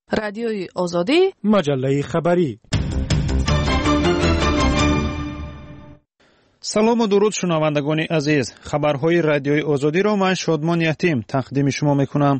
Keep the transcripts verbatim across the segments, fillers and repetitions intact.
رادیوی آزادی، مجله خبری. سلام و درود شنوندگان عزیز. خبرهای رادیوی آزادی را من شادمان یتیم تقدیم شما میکنم.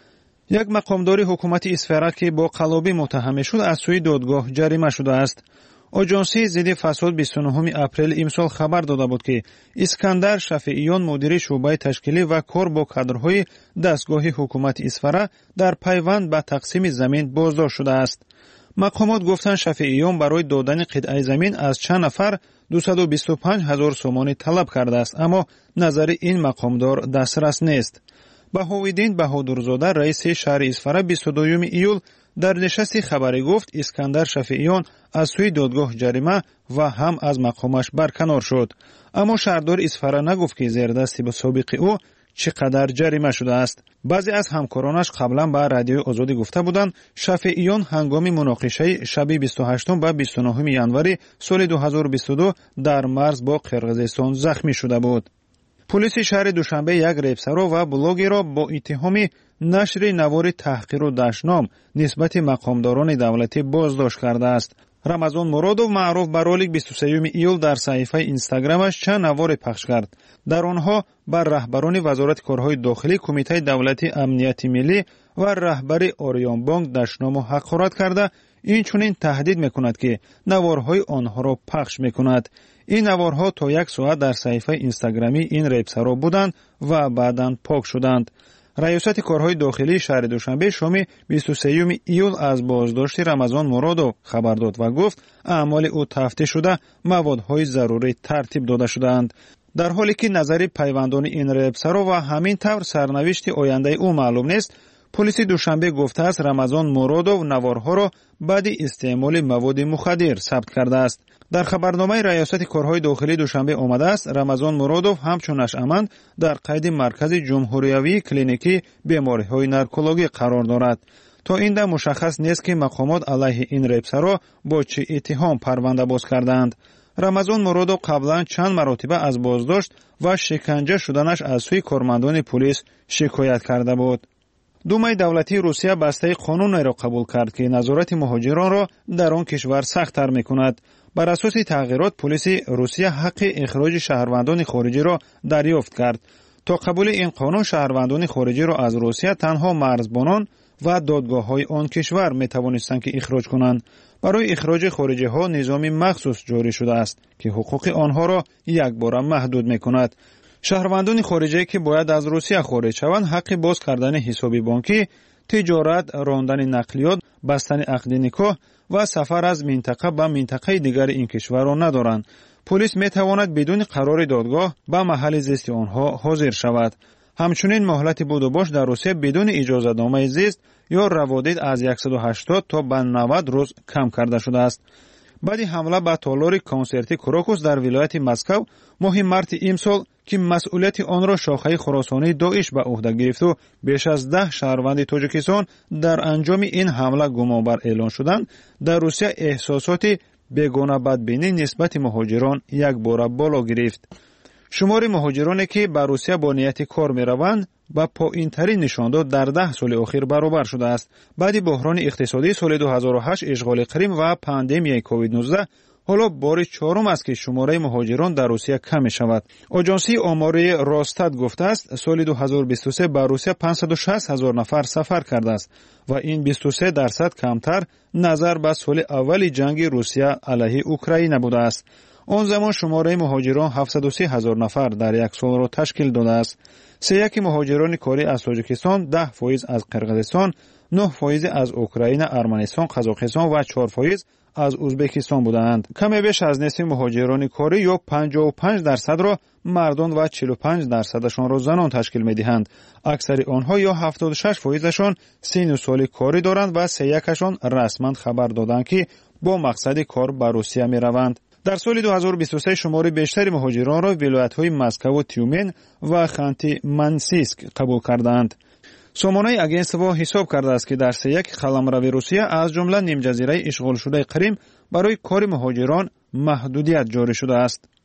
یک مقامدار حکومت اسفرا که با قلابی متهم شد از سوی دادگاه جریمه شده است. آژانسی ضد فساد بیست و نهم اپریل امسال خبر داده بود که اسکندر شفیعیان مدیر شعبه تشکیلی و کار با کادرهای دستگاه حکومت اسفرا در پیوند به تقسیم زمین بازداشت شده است. مقامات گفتند شفیعیان برای دادن قطعه زمین از چند نفر دویست و بیست و پنج هزار سومانی طلب کرده است، اما نظر این مقامدار دسترس نیست. بهاوالدین بهادرزاده رئیس شهر اسفرا بیست و دوم ایول در نشست خبری گفت اسکندر شفیعیان از سوی دادگاه جریمه و هم از مقامش برکنار شد، اما شهردار اسفرا نگفت که زیر دست سابق او چقدر جریمه شده است. بعضی از همکارانش قبلا به رادیو آزادی گفته بودند شفیعیان هنگام مناقشه شب بیست و هشتم و بیست و نهم ینوری سال دو هزار و بیست و دو در مرز با قرقیزستان زخمی شده بود. پلیس شهر دوشنبه یک ریپسرو و بلاگر را با اتهام نشر نوار تحقیر و دشنام نسبت مقامداران دولتی بازداشت کرده است. رمضان مرادوف معروف به رولик بیست و سوم ایول در صفحه اینستاگرامش چند نوار پخش کرد. در آنها بر رهبران وزارت کارهای داخلی، کمیته دولتی امنیت ملی و رهبر آریان بانک دشنام و حقارت کرده، این چنین تهدید میکند که نوارهای آنها را پخش میکند. این نوارها تا یک ساعت در صفحه اینستاگرامی این ریپسرا بودند و بعداً پاک شدند. ریاست کارهای داخلی شهر دوشنبه شام بیست و سوم ایول از بازداشت رمضان مرادوف خبر داد و گفت اعمال او تفتیش شده، موادهای ضروری ترتیب داده شدند. در حالی که نظر پیوندان این ریپسرا و همین طور سرنوشت آینده او معلوم نیست، پلیس دوشنبه گفته است رمضان مرادوف نوارها را بعد استعمال مواد مخدر ثبت کرده است. در خبرنامه ریاست کارهای داخلی دوشنبه آمده است رمضان مرادوف همچون نشأمند در قید مرکز جمهوریوی کلینیکی بیماری‌های نارکولوژی قرار دارد. تا این دم مشخص نیست که مقامات علیه این ریپسرا با چه اتهام پرونده باز کردند. رمضان مرادوف قبلا چند مرتبه از بازداشت و شکنجه شدنش از سوی کارمندان پلیس شکایت کرده بود. دومای دولتی روسیه بسته قانون را قبول کرد که نظارت مهاجران را در آن کشور سخت‌تر می‌کند. بر اساس تغییرات پلیس روسیه حق اخراج شهروندان خارجی را دریافت کرد. تا قبول این قانون شهروندان خارجی را از روسیه تنها مرزبانان و دادگاه‌های آن کشور می‌توانستند که اخراج کنند. برای اخراج خارجی‌ها نظام مخصوص جاری شده است که حقوق آنها را یکباره محدود می‌کند. شهروندان خارجی که باید از روسیه خارج شوند حق باز کردن حساب بانکی، تجارت، راندن نقلیات، بستن عقد نکاح و سفر از منطقه به منطقه دیگر این کشور را ندارند. پلیس می تواند بدون قرار دادگاه به محل زیست آنها حاضر شود. همچنین مهلت بود و باش در روسیه بدون اجازه نامه زیست یا روادید از صد و هشتاد تا به نود روز کم کرده شده است. بعد حمله به تالار کنسرتی کراکوس در ولایت مسکو ماه مارت امسال که مسئولیت آن را شاخه خراسانی داعش به عهده گرفت و بیش از ده شهروند تاجیکستان در انجام این حمله گمانبر اعلان شدند، در روسیه احساسات بیگانه بدبینی نسبت مهاجران یک بار بالا گرفت. شمار مهاجرانی که به روسیه با نیت کار می روند با پایین‌ترین نشانداد در ده سال اخیر برابر شده است. بعد بحران اقتصادی سال دو هزار و هشت، اشغال کریم و پاندمی کووید نوزده، حالا بار چهارم است که شماره مهاجران در روسیه کم می شود. آژانسی آماری راستاد گفته است سال دو هزار و بیست و سه به روسیه پانصد و شصت هزار نفر سفر کرده است و این بیست و سه درصد کمتر نظر به سال اول جنگ روسیه علیه اوکراین بوده است. آن زمان شماره مهاجران هفتصد و سی هزار نفر در یک سال را تشکیل داده است. سه یک مهاجران کاری از تاجیکستان، ده فایز از قرقیزستان، نه فایز از اوکراین، ارمنستان، قزاقستان و چهار فایز از ازبکستان بودند. کمی بیش از نصف مهاجران کاری یا پنجاه و پنج درصد را مردان و چهل و پنج درصدشان را زنان تشکیل می‌دهند. اکثر آنها یا هفتاد و شش فایزشان سن و سال کاری دارند و سه یکشان رسما خبر دادند که با مقصد کار به روسیه می‌روند. در سال دو هزار و بیست و سه شمار بیشتری مهاجران را ولایت‌های مسکو و تیومن و خانتی منسیسک قبول کردند. سامانه اگنسوا حساب کرده است که در سه یک قلمرو روسیه از جمله نیم جزیره اشغال شده قریم برای کار مهاجران محدودیت جاری شده است.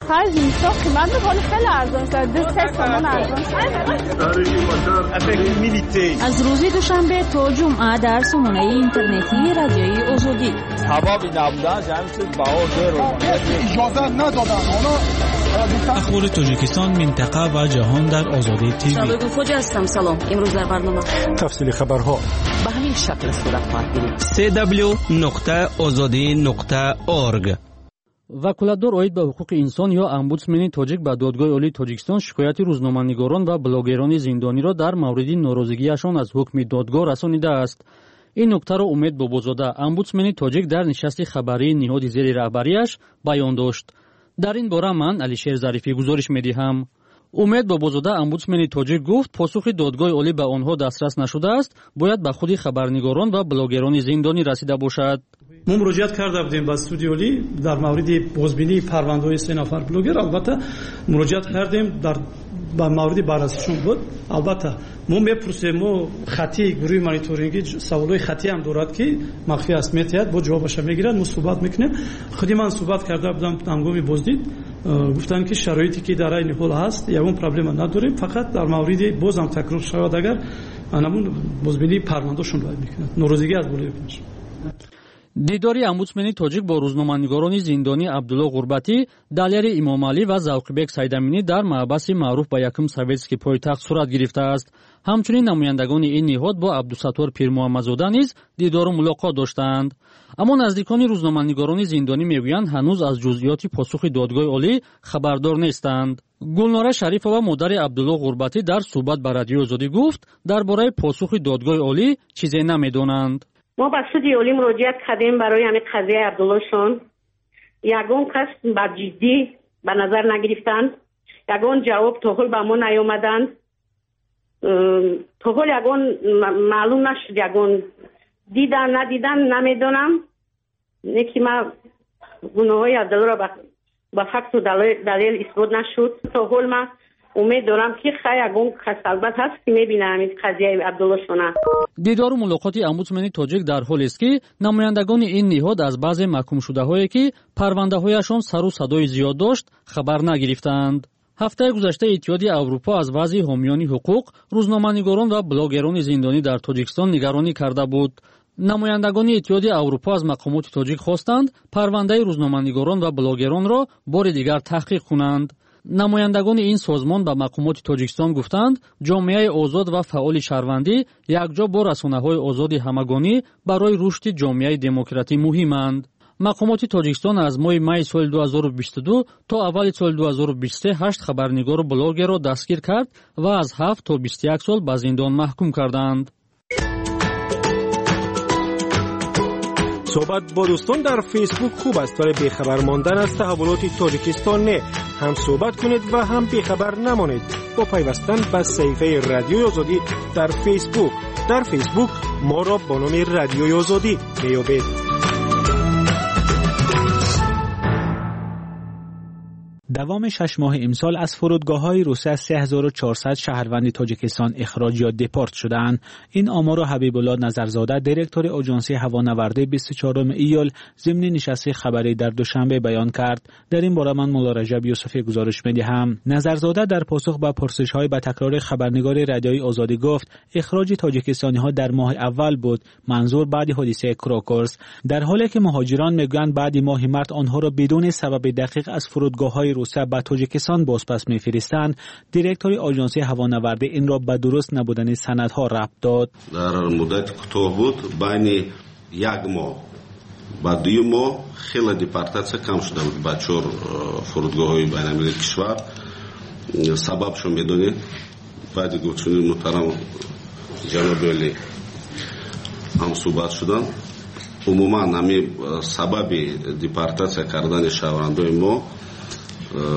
خرج اینستا قیمت حال خیلی ارزان شد. دو سه تومان ارزان شد. از روز دوشنبه تا جمعه در سامانه اینترنتی رادیوی آزادی. حبابی نبودن جمعیت باور رو اجازه ندادن. اخبار تاجیکستان، منطقه و جهان در آزادی تیوی. شبکه فوجی هستم. سلام. امروز در برنامه تفصیل خبرها به همین شکل صورت خواهد گرفت. سی دبلیو نقطه آزادی نقطه اورگ. وکالتدار اوید به حقوق انسان یا امبودسمن تاجیک به دادگاه عالی تاجیکستان شکایت روزنامه‌نگاران و بلاگران زندانی را در مورد ناراضگیشان از حکم دادگاه رسانیده است. این نکته را امید بابازاده، امبودسمن تاجیک در نشست خبری نهاد زیر رهبریش بیان داشت. در این باره من علیشیر ظریفی گزارش می‌دهم. امید بابازاده امبودسمن تاجیک گفت پاسخ دادگاه عالی به آنها دسترس نشده است، باید به خود خبرنگاران و بلاگران زندانی رسیده باشد. ما مراجعت کرده بودیم به استودیو عالی در مورد بازبینی پرونده‌های سه نفر بلاگر. البته مراجعت کردیم در به مورد بررسیشون بود. البته ما میپرسیم، ما خطی گروه مانیتورینگی سوالای خطی هم دارد که مخفی است میتید با جوابش میگیرد. ما صحبت میکنیم. خودی من صحبت کرده بودم هنگامی بازدید، گفتن که شرایطی که در این حال هست یگان پرابلم نداریم، فقط در مورد باز هم تکرار شود اگر همون بازبینی پروندهشون باید میکنند ناراضگی از بالای کنش. دیداری امبودسمن تاجیک با روزنامه‌نگاران زندانی عبدالله غربتی، دلیر امامعلی و ذوقی‌بک سیدامینی در محبس معروف به یکم سویتسکی پایتخت صورت گرفته است. همچنین نمایندگان این نهاد با عبدالستار پیرمحمدزاده نیز دیدار و ملاقات داشتند. اما نزدیکان روزنامه‌نگاران زندانی میگویند هنوز از جزئیات پاسخ دادگاه عالی خبردار نیستند. گلناره شریفова مادر عبدالله غربتی در صحبت با رادیو آزادی گفت درباره پاسخ دادگاه عالی چیزی نمیدانند. ما به سود عالی مراجعت کردیم برای همین قضیه عبدالله شون. یگان کس با جدی به نظر نگرفتند، یگان جواب تا حال به ما نیامدند، تا حال یگان معلوم نشد، یگان دیدن ندیدن نمیدونم. نکی ما گناه های عبدالله را با فکت و دلیل اثبات نشد. تا حال ما امید دارم که خیلی اگون کس البته هست که میبینم این قضیه عبدالله شونه. دیدار و ملاقات امبودسمن تاجیک در حالی است که نمایندگان این نهاد از بعضی محکوم شده هایی که پرونده هایشان سر و صدای زیاد داشت خبر نگرفتند. هفته گذشته اتحادیه اروپا از وضع حامیان حقوق، روزنامه‌نگاران و بلاگران زندانی در تاجیکستان نگرانی کرده بود. نمایندگان اتحادیه اروپا از مقامات تاجیک خواستند پرونده روزنامه‌نگاران و بلاگران را بار دیگر تحقیق کنند. نمایندگان این سازمان به مقامات تاجیکستان گفتند جامعه آزاد و فعال شهروندی یکجا با رسانه‌های آزاد همگانی برای رشد جامعه دموکراتی مهمند. مقامات تاجیکستان از ماه می سال دو هزار و بیست و دو تا اول سال دو هزار و بیست و سه هشت خبرنگار و بلاگر را دستگیر کرد و از هفت تا بیست و یک سال به زندان محکوم کردند. صحبت با دوستان در فیسبوک خوب است، ولی بیخبر ماندن از تحولات تاجیکستان نه. هم صحبت کنید و هم بیخبر نمانید با پیوستن به صفحه رادیوی آزادی در فیسبوک. در فیسبوک ما را با نام رادیوی آزادی میابید. دوام شش ماه امسال از فرودگاه‌های روسیه از سه هزار و چهارصد شهروند تاجیکستان اخراج یا دپورت شدند. این آمار را حبیب الله نظرزاده، دیرکتور آژانسی هوانوردی بیست و چهارم ایول ضمن نشست خبری در دوشنبه بیان کرد. در این باره من مولا رجب یوسفی گزارش می‌دهم. نظرزاده در پاسخ به پرسش‌های به تکرار خبرنگار رادیوی آزادی گفت اخراج تاجیکستانی‌ها در ماه اول بود، منظور بعد حادثه کراکورس، در حالی که مهاجران میگویند بعد ماه مارس آنها را بدون سبب دقیق از فرودگاه‌های روسیه به تاجیکستان بازپس می‌فرستند. دیرکتور آژانسی هوانوردی این را به درست نبودن سندها ربط داد. در مدت کوتاه بود، بین یک ماه و دو ماه خیلی دیپارتاسیا کم شده بود با چهار فرودگاه‌های بین‌المللی کشور. سببشو می‌دونید؟ بعد گفتن محترم جناب علی هم صحبت شدن. عموما همین سبب دیپارتاسیا کردن شهروندان ما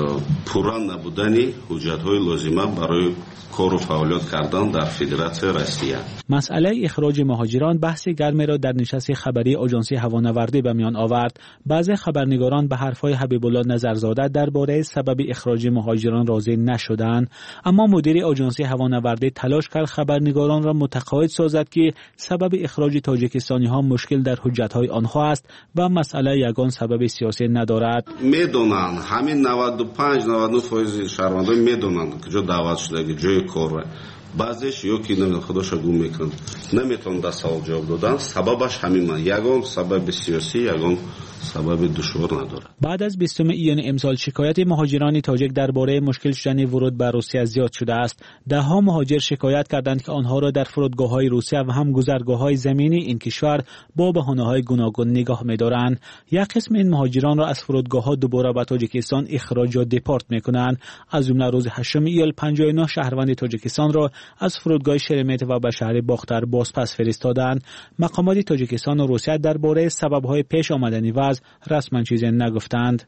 пурра набудани ҳуҷҷатҳои лозима барои кору фаъолият кардан дар федератсияи Россия. مسئله اخراج مهاجران بحث گرمی را در نشست خبری آژانس هوانوردی به میان آورد. بعضی خبرنگاران به حرفهای حبیب الله نظرزاده درباره سبب اخراج مهاجران راضی نشدند، اما مدیر آژانس هوانوردی تلاش کرد خبرنگاران را متقاعد سازد که سبب اخراج تاجیکستانی ها مشکل در حجتهای آنها است و مسئله یگان سبب سیاسی ندارد. میدونند همین نود و پنج نود و نه درصد شهروندان میدونند کجا دعوت شده جای کار بعضیش یا که نمیدونم خودشو گم میکنن نمیتونن در سوال جواب دادن. سببش همین من یگان سبب سیاسی یگان سبب دشوار نداره. بعد از بیستم ایون امسال شکایت مهاجران تاجیک درباره مشکل شدن ورود به روسیه زیاد شده است. ده ها مهاجر شکایت کردند که آنها را در فرودگاه‌های روسیه و هم گذرگاه‌های زمینی این کشور با بهانه‌های گوناگون نگاه می‌دارند. یک قسم این مهاجران را از فرودگاه‌ها دوباره به تاجیکستان اخراج یا دپورت می‌کنند. از جمله روز هشتم ایول پنجاه و نه شهروند تاجیکستان را از فرودگاه شرمت و به شهر باختر بازپس فرستادند. مقامات تاجیکستان و روسیه درباره سبب‌های پیش آمدن وضع رسما چیزی نگفتند.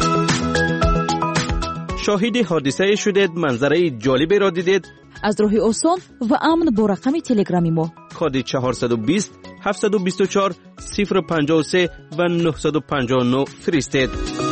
شاهد حادثه شدید، منظره جالبی را دیدید؟ از راه آسان و امن با رقم تلگرامی ما کد چهارصد و بیست هفتصد و بیست و چهار صفر پنجاه و سه و نهصد و پنجاه و نه فرستید.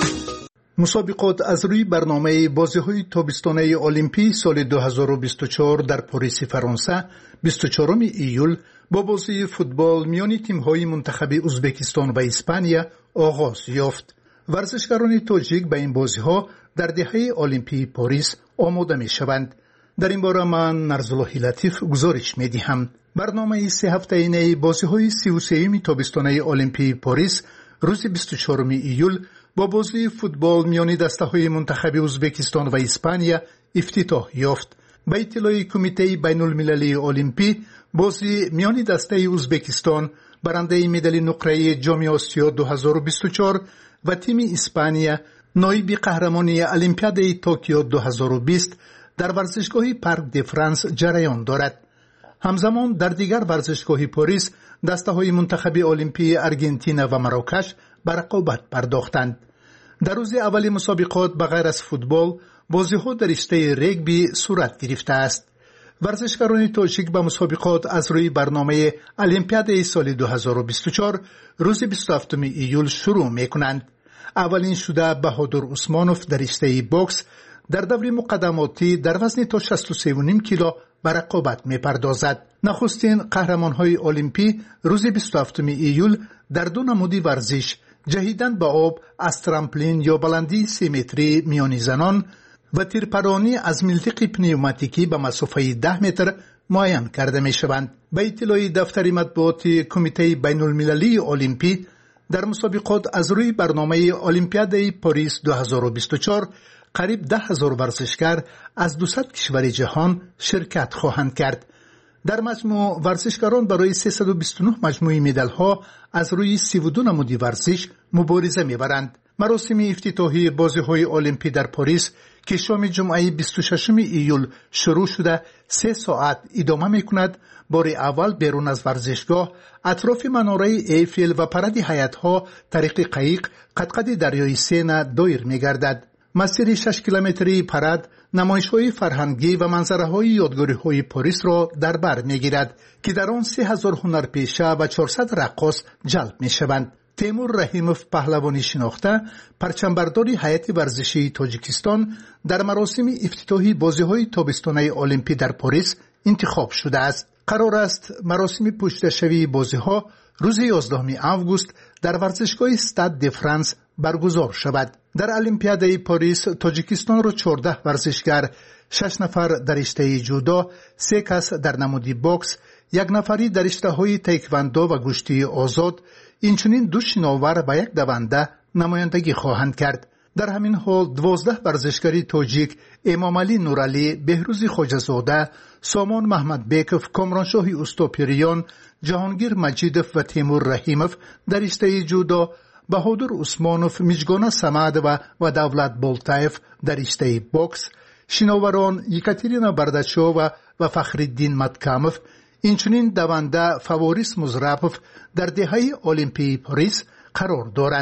مسابقات از روی برنامه بازی‌های تابستانه المپی سال دو هزار و بیست و چهار در پاریس فرانسه بیست و چهارم ایول با بازی فوتبال میان تیم‌های منتخب ازبکستان و اسپانیا آغاز یافت. ورزشکاران تاجیک به این بازی‌ها در دهه المپی پاریس آماده می‌شوند. در این باره من نرزالله لطیف گزارش می‌دهم. برنامه سه هفته‌ای بازی‌های سی و سوم تابستانه المپی پاریس روز بیست و چهارم ایول با بازی فوتبال میان دسته‌های منتخب ازبکستان و اسپانیا افتتاح یافت. به اطلاع کمیته بین‌المللی المپی، بازی میان دسته ازبکستان برنده مدال نقره جام آسیا دو هزار و بیست و چهار و تیم اسپانیا نایب قهرمانی المپیاد توکیو دو هزار و بیست در ورزشگاه پارک د فرانس جریان دارد. همزمان در دیگر ورزشگاه پاریس دسته‌های منتخب المپی آرژانتین و مراکش به رقابت پرداختند. در روز اول مسابقات بغیر از فوتبال بازی‌ها در رشته رگبی صورت گرفته است. ورزشکاران تاجیک به مسابقات از روی برنامه المپیاد سال دو هزار و بیست و چهار روز بیست و هفتم ایول شروع می‌کنند. اولین شده بهادر عثمانوف در رشته باکس در دور مقدماتی در وزن تا شصت و سه و نیم کیلو به رقابت می‌پردازد. نخستین قهرمان‌های المپی روز بیست و هفتم ایول در دو نمودی ورزش جهیدن به آب از ترامپلین یا بلندی سه متری میانی زنان و تیرپرانی از ملتق پنیوماتیکی به مسافه ده متر معین کرده می شوند. به اطلاع دفتر مطبوعات کمیته بین المللی المپی، در مسابقات از روی برنامه المپیاد پاریس دو هزار و بیست و چهار قریب ده هزار ورزشکار از دویست کشور جهان شرکت خواهند کرد. در مجموع ورزشکاران برای سیصد و بیست و نه مجموعی مدال ها از روی سی و دو نمودی ورزش مبارزه می‌برند. مراسم افتتاحی بازی‌های المپی در پاریس که شام جمعه بیست و ششم ایول شروع شده سه ساعت ادامه می‌کند. بار اول بیرون از ورزشگاه اطراف مناره ایفل و پرده حیاط‌ها طریق قایق قد دریای سینا دایر می‌گردد. مسیر شش کیلومتری پرد نمایش‌های فرهنگی و منظره‌های یادگاری‌های پاریس را در بر می‌گیرد که در آن سه هزار هنرپیشه و چهارصد رقاص جلب می‌شوند. تیمور رحیموف پهلوانی شناخته پرچمبردار هیئت ورزشی تاجیکستان در مراسم افتتاحی بازی‌های تابستانه المپی در پاریس انتخاب شده است. قرار است مراسم پشتشوی بازی‌ها روز یازدهم آگوست در ورزشگاه استاد د فرانس برگزار شود. در المپیاد پاریس تاجیکستان را چهارده ورزشکار، شش نفر در رشته جودو، سه کس در نمودی باکس، یک نفری در رشته‌های تایکواندو و گشتی آزاد، اینچنین دو شناور و یک دونده نمایندگی خواهند کرد. در همین حال دوازده ورزشکاری تاجیک امامعلی نورعلی، بهروز خواجه‌زاده، سامان محمد بیکوف، کامرانشاه استوپیریان، جهانگیر مجیدوف و تیمور رحیموف در رشته جودو، بهادر عثمانوف، میجگانا سمد و و دولت بولتایف در رشته باکس، شناوران یکاترینا برداشووا و فخرالدین متکاموف، اینچنین دونده فواریس مزرپوف در دهه المپی پاریس قرار دارند.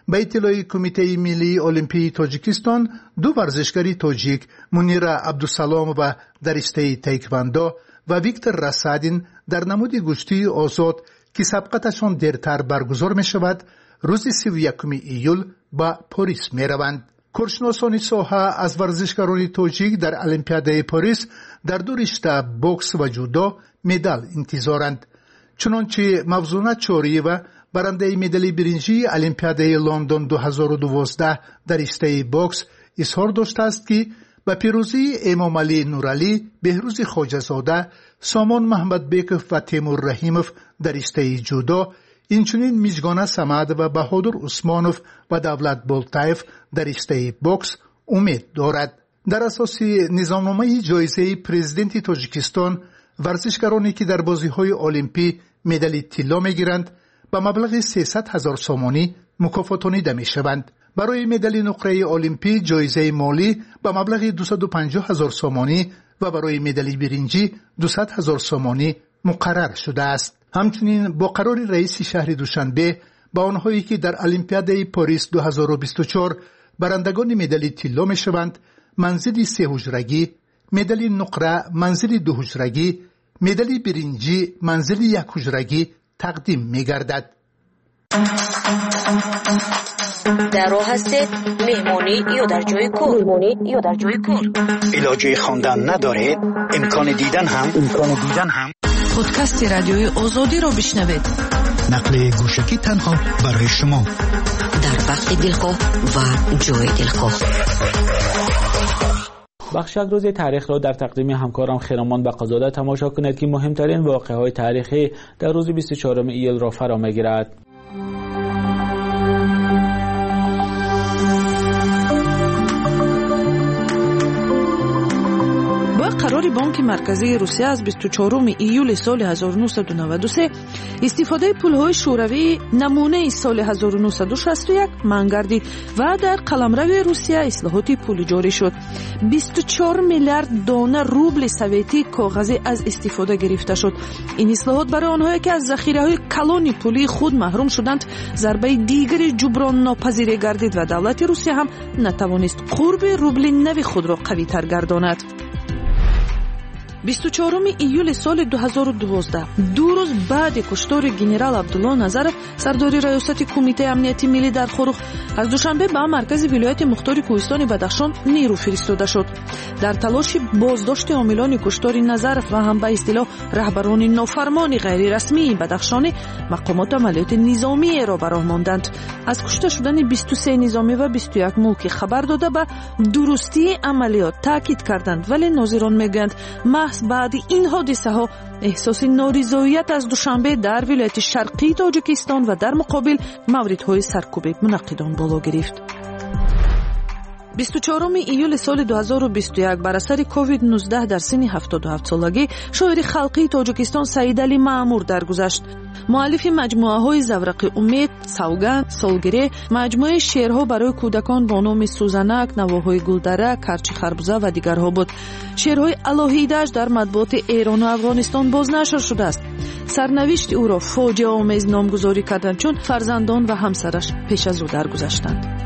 به اطلاع کمیته ملی المپی تاجیکستان، دو ورزشکاری تاجیک منیر عبدالسلام و در رشته تایکواندو و ویکتور رسادین در نمود گشتی آزاد که سبقتشان دیرتر برگزار می شود، روز سی و یکم ایول با پاریس می روند. کارشناسان ساحه از ورزشکاران تاجیک در المپیاد پاریس در دو رشته بوکس و جودو مدال انتظارند. چنانچه موضوع چاری و برنده مدال برنجی المپیاد لندن دو هزار و دوازده در رشته بوکس اظهار داشته است که با پیروزی امام علی نورعلی، بهروز خواجه‌زاده، سامان محمد بیکوف و تیمور رحیموف در رشته جودو، اینچنین میزگانه سمد و بهادر عثمانوف و دولت بولتایف در رشته بوکس امید دارد. در اساس نظامنامه جایزه پرزیدنت تاجیکستان، ورزشکارانی که در بازی‌های المپی مدال طلا می‌گیرند با مبلغ سیصد هزار سومانی مکافاتانیده می‌شوند. برای مدال نقره المپی جایزه مالی با مبلغ دویست و پنجاه هزار سومانی و برای مدال برنجی دویست هزار سومانی مقرر شده است. همچنین با قرار رئیس شهر دوشنبه با آنهایی که در المپیاد پاریس دو هزار و بیست و چهار برندگان مدال طلا می‌شوند، منزل سه حجرگی، مدال نقره منزل دو حجرگی، مدال برنجی منزل یک حجرگی تقدیم می‌گردد. در راه هستید مهمانی یا در جای کار مهمانی یا در جای کار علاجه خواندن ندارید، امکان دیدن هم امکان دیدن هم پادکست رادیوی آزادی را بشنوید. نقل گوشکی تنها برای شما در وقت دلخواه و جای دلخواه. بخش یک روز تاریخ را در تقدیم همکارم خیرامان بقازاده تماشا کنید که مهمترین واقعه‌های تاریخی در روز بیست و چهارم ایل را فرا می‌گیرد. قرار بانک مرکزی روسیه از بیست و چهارم ایول سال هزار و نهصد و نود و سه استفاده پولهای شوروی نمونه سال هزار و نهصد و شصت و یک منع گردید و در قلمرو روسیه اصلاحات پولی جاری شد. بیست و چهار میلیارد دانه روبل سوویتی کاغذی از استفاده گرفته شد. این اصلاحات برای آنهایی که از ذخیره‌های کلان پولی خود محروم شدند ضربه دیگری جبران ناپذیر گردید و دولت روسیه هم نتوانست قرب روبل نو خود را قوی‌تر گرداند. بیست و چهارم ایول سال دو هزار و دوازده دو روز بعد کشتار گنرال عبدالله نظرов سردار ریاست کمیته امنیتی ملی در خروخ از دوشنبه به مرکز ولایت مختار کوهستان بدخشان نیرو فرستاده شد. در تلاش بازداشت عاملان کشتار نظرов و هم به اصطلاح رهبران نافرمان غیر رسمی بدخشانی مقامات عملیات نظامی را به راه ماندند. از کشته شدن بیست و سه نظامی و بیست و یک موکی خبر داده به درستی عملیات تاکید کردند، ولی ناظران میگویند محض بعد این حادثه ها احساس نارضایت از دوشنبه در ولایت شرقی تاجیکستان و در مقابل موردهای سرکوب منعقدان بالا گرفت. بیست و چهارم ایول سال دو هزار و بیست و یک بر اثر کووید نوزده در سن هفتاد و هفت سالگی شاعر خلقی تاجیکستان سعید علی مأمور درگذشت. مؤلف مجموعه های زورق امید، سوگند، سالگیری، مجموعه شعرها برای کودکان با نام سوزنک، نواهای گلدره، کرچی خربوزه و دیگرها بود. شعرهای الهیده‌اش در مطبوعات ایران و افغانستان بازنشر شده است. سرنوشت او را فاجعه آمیز نامگذاری کردند چون فرزندان و همسرش پیش از او درگذشتند.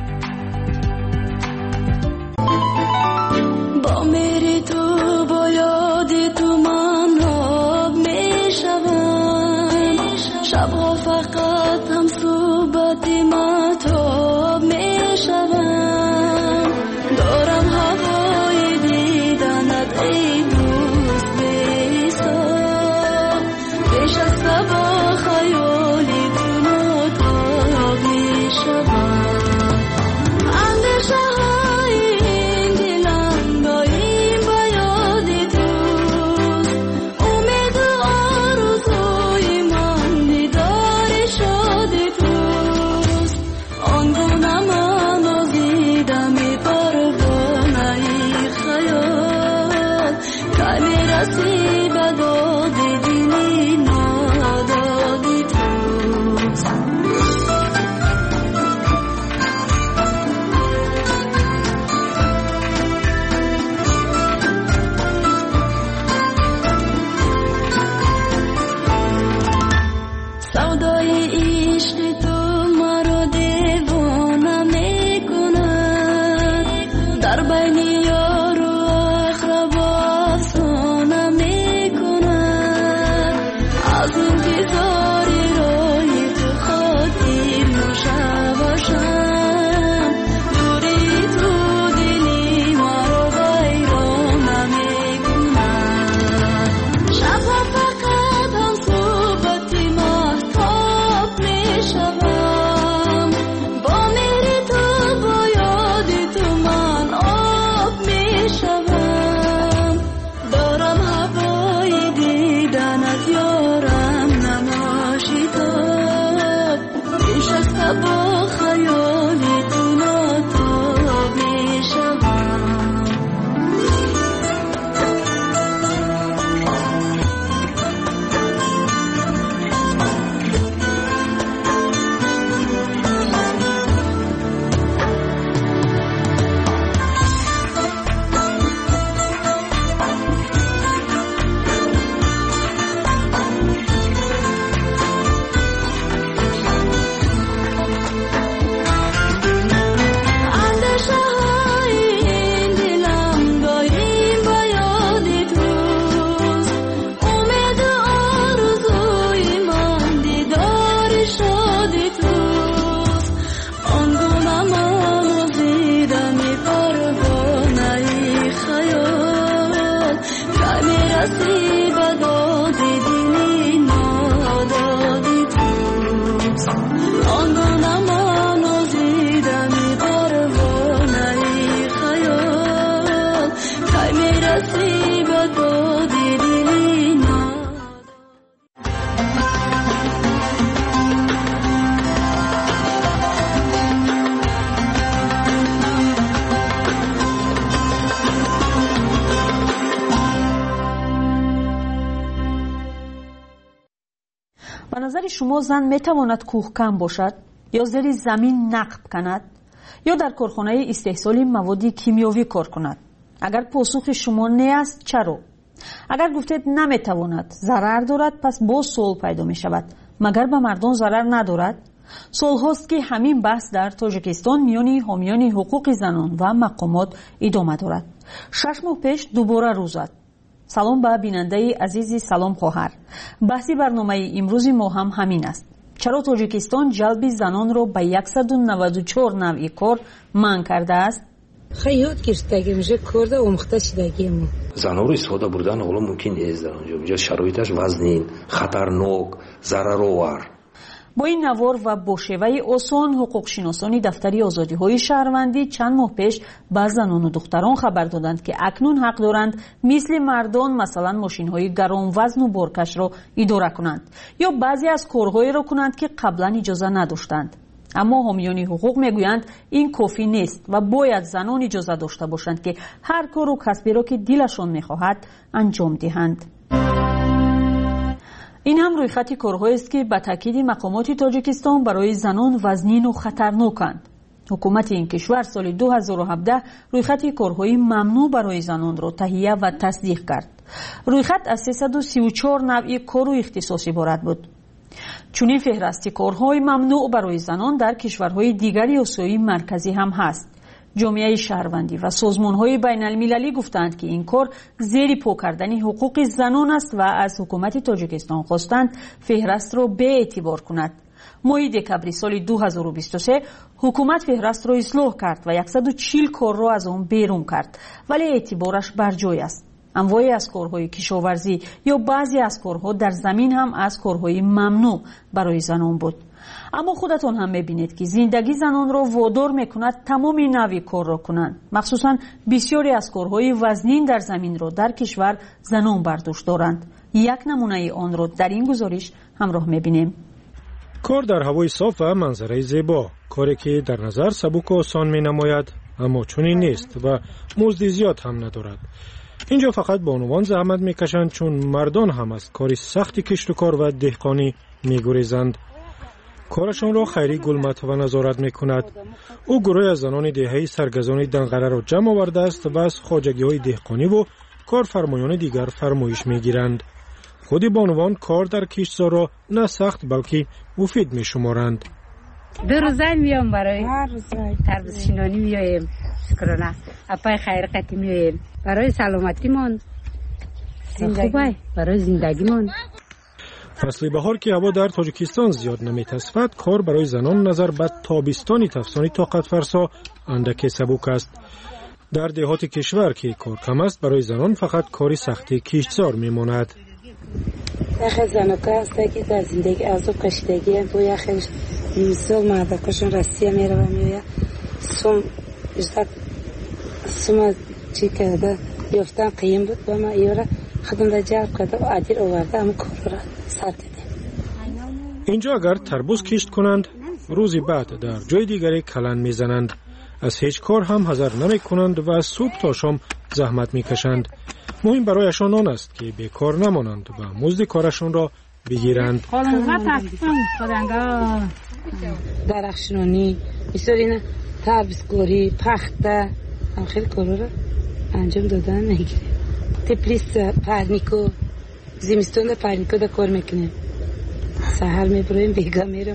با میری تو با یادی تو من آب می شوم، شبها فقط هم صحبتی مطاب می شوم. دارم هوای دیدنت ای دوست بی‌حساب، پیش از صبح خیالی تو ناتاب می شوم. اندیشه سودای عشق تو مرا دیوانه به نظر شما زن میتواند کوهکن باشد یا زیر زمین نقب کند یا در کارخانه استحصال مواد کیمیاوی کار کند؟ اگر پاسخ شما نه است چرا؟ اگر گفتید نمیتواند، ضرر دارد، پس باز سوال پیدا می شود مگر به مردم ضرر ندارد؟ سال هاست که همین بحث در تاجیکستان میان حامیان حقوق زنان و مقامات ادامه دارد. شش ماه پیش دوباره روز زد. سلام به بیننده عزیزی، سلام خواهر. بحثی برنامه امروز ما هم همین است. چرا تاجیکستان جلب زنان را به صد و نود و چهار نوع کار منع کرده است؟ خیلی گرفتگی میشه کرده و مختشدگی ما. زنان رو استفاده بردن حالا ممکن نیست در اونجا. اونجا شرایطش وزنین، خطرناک، ضررآور. با این نوار و با شیوه آسان حقوق شناسانی دفتری آزادی های شهروندی چند ماه پیش به زنان و دختران خبر دادند که اکنون حق دارند مثل مردان مثلا ماشین های گران وزن و بارکش را اداره کنند یا بعضی از کارهایی را کنند که قبلا اجازه نداشتند. اما حامیان حقوق میگویند این کافی نیست و باید زنان اجازه داشته باشند که هر کار و کسبی را که دلشان میخواهد انجام دهند. این هم رویخط کارهایی است که به تاکید مقامات تاجیکستان برای زنان وزنین و خطرناکند. حکومت این کشور سال دو هزار و هفده رویخط کارهای ممنوع برای زنان را تهیه و تصدیق کرد. رویخط از سیصد و سی و چهار نوع کار و اختصاص عبارت بود. چنین فهرست کارهای ممنوع برای زنان در کشورهای دیگری آسیای مرکزی هم هست. جامعه شهروندی و سازمان‌های بین‌المللی گفتند که این کار زیر پا کردن حقوق زنان است و از حکومت تاجیکستان خواستند فهرست را به اعتبار کند. ماه دکامبر سال دو هزار و بیست و سه حکومت فهرست را اصلاح کرد و صد و چهل کار را از آن بیرون کرد، ولی اعتبارش بر جای است. انواعی از کارهای کشاورزی یا بعضی از کارها در زمین هم از کارهای ممنوع برای زنان بود. اما خودتان هم میبینید که زندگی زنان را وادار میکند تمام نوع کار را کنند. مخصوصا بسیاری از کارهای وزنین در زمین را در کشور زنان برداشت دارند. یک نمونه آن را در این گزارش همراه میبینیم. کار در هوای صاف و منظره زیبا، کاری که در نظر سبک و آسان مینماید اما چنین نیست و مزد زیاد هم ندارد. اینجا فقط با عنوان زحمت میکشند چون مردان هم از کاری سخت کشت و کار و دهقانی میگریزند. کارشان را خیری گلمت و نظارت میکند. او گروه از زنان دهه‌ای سرگزان دنقره را جمع آورده است و از خواجگی های دهقانی و کارفرمایان دیگر فرمایش میگیرند. خودی بانوان کار در کشتزار را نه سخت بلکه مفید میشمارند. دو روزه میام برای تربیت شینانی میایم، شکرانه اپای خیر قتی میایم برای سلامتیمان، خوبه برای زندگیمان. فصل بهار که هوا در تاجیکستان زیاد نمی‌تصفد، کار برای زنان نظر به تابستانی تفسانی طاقت فرسا اندک سبک است. در دهات کشور که کار کم است، برای زنان فقط کاری سختی کشتزار میماند. یخ زنکا است که در زندگی عذاب کشیدگی تو یخش سال مردکشون رسیه میره و میوه سوم اجداد سوم چی کرده یافتن قیم بود با ما ایوره خودم در جلب کرده و عدیر آورده هم کار را سر دیدیم. اینجا اگر تربوز کشت کنند روزی بعد در جای دیگری کلن میزنند. از هیچ کار هم حذر نمی کنند و از صبح تا شام زحمت میکشند. مهم برایشان آن است که بیکار نمانند و مزد کارشان را بگیرند. درخشنانی بسیاری تربیزگاری پخته هم خیلی کارا را انجام دادن میگیریم. تپلیس پرنیکو زمستون در پرنیکو در کار میکنیم. سهر میبرویم بیگا میرم.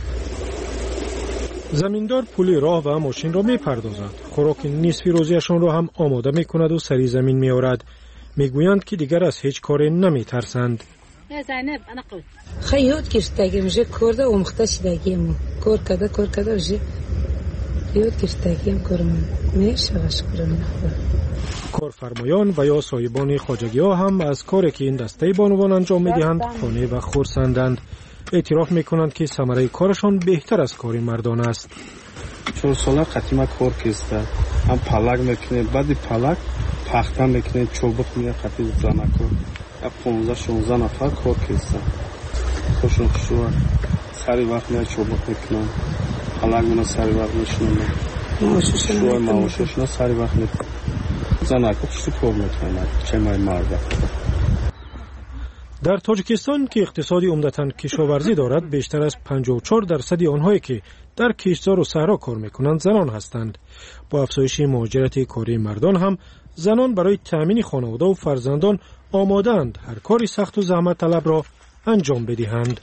زمیندار پول راه و ماشین را میپردازد. خوراک نصفی روزیشان را هم آماده میکند و سری زمین میآورد. میگویند که دیگر از هیچ کاری نمیترسند. خیلی یاد گرفتگی میشه کرده و مختشدگی ما کار کرده کار کرده میشه یاد گرفتگی هم کارمون میشه و شکرانه کارفرمایان و یا صاحبان خواجگی ها هم از کاری که این دسته بانوان انجام میدهند خانه و خرسندند. اعتراف میکنند که ثمره کارشان بهتر از کار مردان است. چهار ساله قدیما کار کسته هم پلک میکنه بعد پلک پخته میکنه چوبک میگه قطعی زنکو پانزده شانزده نفر کار کسته خوشون خوشون سری وقت میاد چوبک میکنن پلک مینا سری وقت میشنن شوی معاششون سری وقت میکنن زنکو خوشی کار میکنن چه مای مرده. در تاجیکستان که اقتصادی عمدتاً کشاورزی دارد، بیشتر از پنجاه و چهار درصد آنهایی که در کشتزار و صحرا کار میکنند زنان هستند. با افزایش مهاجرت کاری مردان هم زنان برای تأمین خانواده و فرزندان آماده‌اند هر کاری سخت و زحمت طلب را انجام بدهند.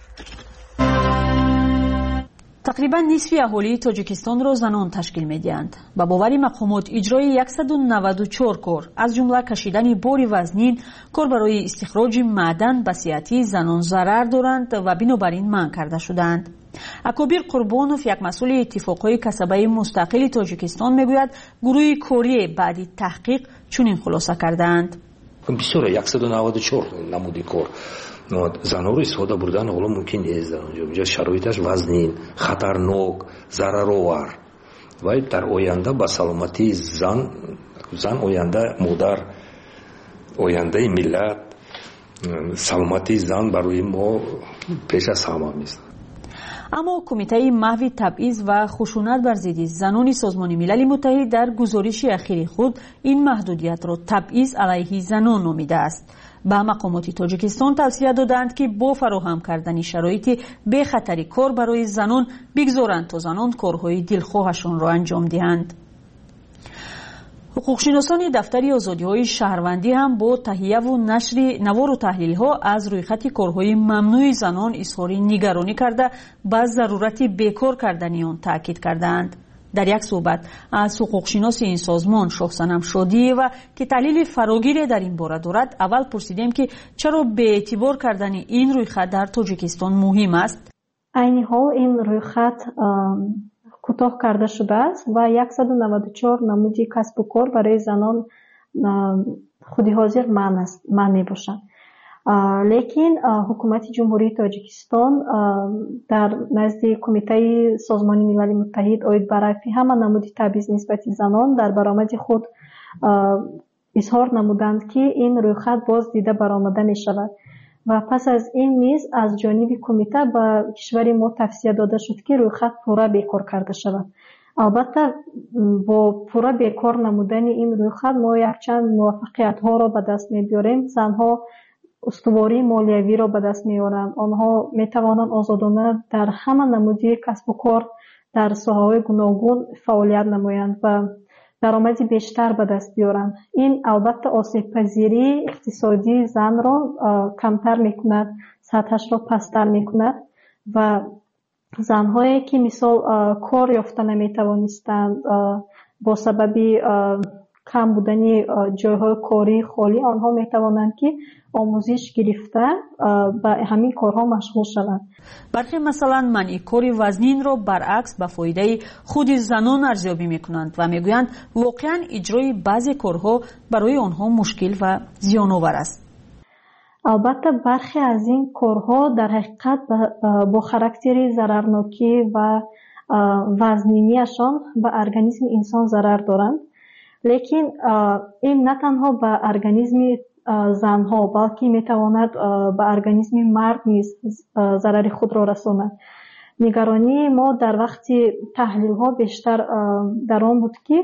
تقریبا نصف اهالی تاجیکستان را زنان تشکیل می‌دهند. با باوری مقامات اجرای صد و نود و چهار کار از جمله کشیدن باری وزنین، کار برای استخراج معدن به صحت زنان ضرر دارند و بنابراین منع کرده شدند. اکابر قربانوف یک مسئول اتفاقهای کسبه مستقل تاجیکستان میگوید گروه کاری بعد تحقیق چنین خلاصه کردند. بسیار صد و نود و چهار نمودی کار زنها رو استفاده بردن حالا ممکن نیست در اونجا. اینجا شرایطش وزنین، خطرناک، ضررآور و در آینده با سلامتی زن زن آینده مادر، آینده ملت، سلامتی زن برای ما پیش از همه است. اما کمیته محو تبعیض و خشونت بر ضد زنان سازمان ملل متحد در گزارش اخیر خود این محدودیت را تبعیض علیه زنان نامیده است. به مقامات تاجیکستان توصیه دادند که با فراهم کردن شرایط بی خطری کار برای زنان بگذارند تا زنان کارهای دلخواهشان را انجام دهند. حقوقشناسان دفتر آزادی‌های شهروندی هم با تهیه و نشر نوار و تحلیل‌ها از رویخط کارهای ممنوع زنان اظهار نگرانی کرده به ضرورت بیکار کردن آن تاکید کردند. در یک صحبت از حقوقشناس این سازمان شاهصنم شادی و که تحلیل فراگیری در این باره دارد، اول پرسیدیم که چرا به اعتبار کردن این رویخط در تاجیکستان مهم است. عین حال این رویخط کوتاه کرده شده است و صد و نود و چهار نمودی کسب و کار برای زنان خودی حاضر من است من می باشند. لیکن حکومت جمهوری تاجیکستان در نزد کمیته سازمان ملل متحد اوید برای همه نمودی تبعیض نسبت زنان در برآمد خود اظهار نمودند که این رویخط باز دیده برآمده می شود و پس از این نیز از جانب کمیته به کشور ما توصیه داده شد که رویخط پورا بیکار کرده شود. البته با پورا بیکار نمودن این رویخط ما یک چند موفقیت ها را به دست می بیاریم. زنها استواری مالیوی را به دست می آورند. آنها می توانند آزادانه در همه نمودی کسب و کار در ساحه‌های گوناگون فعالیت نمایند و درآمدی بیشتر به دست بیارند. این البته آسیب پذیری اقتصادی زن را کمتر میکند، سطحش را پستر میکند و زنهایی که مثال کار یافته نمیتوانستند با سبب کم بودن جایهای کاری خالی، آنها میتوانند که آموزش گرفته به همین کارها مشغول شوند. برخی مثلا منع کار وزنین را برعکس به فایده خود زنان ارزیابی میکنند و میگویند واقعا اجرای بعضی کارها برای آنها مشکل و زیان‌آور است. البته برخی از این کارها در حقیقت با خاراکتر ضررناکی و وزنینیشان به ارگانیسم انسان ضرر دارند. لیکن این نه تنها به ارگانیسم زنها بلکه میتواند به ارگانیسم مرد نیز ضرر خود را رساند. نگرانی ما در وقت تحلیل ها بیشتر در آن بود که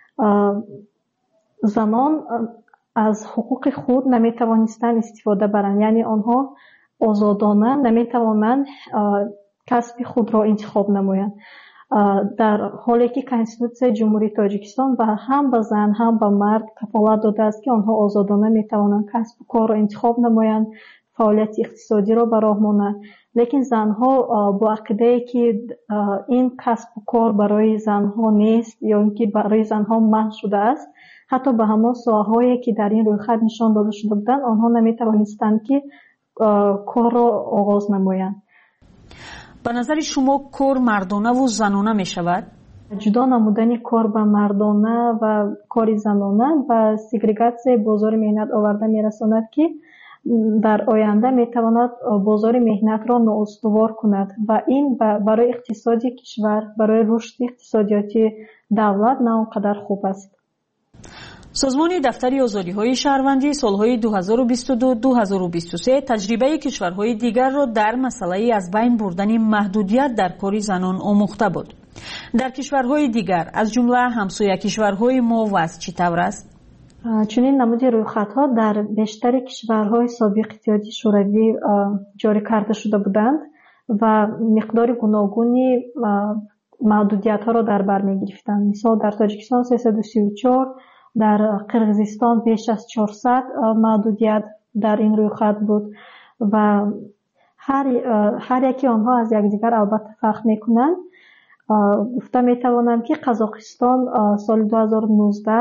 زنان از حقوق خود نمیتوانستند استفاده برند، یعنی آنها آزادانه نمیتوانند کسب خود را انتخاب نمایند، در حالی که کنستیتوسیون جمهوری تاجیکستان به هم به زن هم به مرد کفالت داده است که آنها آزادانه میتوانند کسب و کار را انتخاب نمایند، فعالیت اقتصادی را به راه مانند. لیکن زنها با عقیده که این کسب و کار برای زنها نیست یا اینکه برای زنها منع شده است، حتی به همان ساحه‌هایی که در این رویخط نشان داده شده بودند آنها نمیتوانستند که کار را آغاز نمایند. به نظر شما کار مردانه و زنانه می شود؟ جدا نمودن کار به مردانه و کار زنانه و سگریگاسیون بازار مهنت آورده می رساند که در آینده میتواند بازار مهنت را نااستوار کند و این برای اقتصاد کشور، برای رشد اقتصادیاتی دولت نه آنقدر خوب است. سازمان دفتر آزادی‌های شهروندی سالهای دو هزار و بیست و دو تا دو هزار و بیست و سه تجربه کشورهای دیگر را در مسئله از بین بردن محدودیت در کار زنان آموخته بود. در کشورهای دیگر از جمله همسایه کشورهای ما وضع چطور است؟ چنین نمود رویخطها در بیشتر کشورهای سابق اتحادیه شوروی جاری کرده شده بودند و مقدار گوناگونی محدودیت‌ها را در بر می‌گرفتند. مثال در تاجیکستان سیصد و سی و چهار، در قرقیزستان بیش از چهارصد محدودیت در این رویخط بود و هر هر یکی آنها از یکدیگر البته فرق می‌کنند. گفته میتوانم که قزاقستان سال دو هزار و نوزده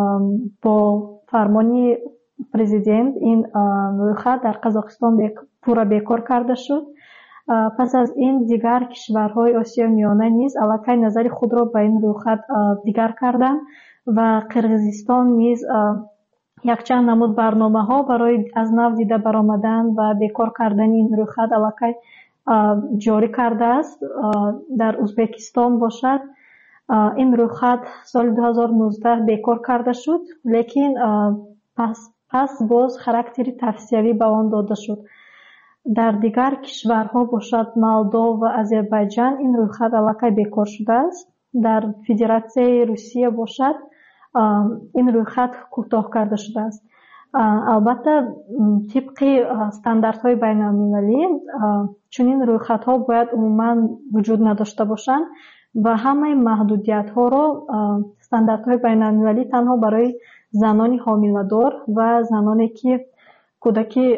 با فرمان پرزیدنت این رویخط در قزاقستان پورا بیکار کرده شد. پس از این دیگر کشورهای آسیا میانه نیز الکی نظر خود را به این رویخط دیگر کردند و قرقیزستان نیز یک چند نمود برنامه ها برای از نو دیده برآمدن و بیکار کردن این رویخط الکی جاری کرده است. در ازبکستان باشد این رویخط سال دو هزار و نوزده بیکار کرده شد، لیکن پس پس باز خاراکتری توصیوی به آن داده شد. در دیگر کشورها باشد مولدو و آذربایجان این رویخط الکی بیکار شده است. در فدراسیای روسیه باشد این رویخط کوتاه کرده شده است. البته طبق استانداردهای بین‌المللی چنین رویخطها باید عموما وجود نداشته باشند و همه محدودیت‌ها را استانداردهای بین‌المللی تنها برای زنان حامله‌دار و زنانی که کودکی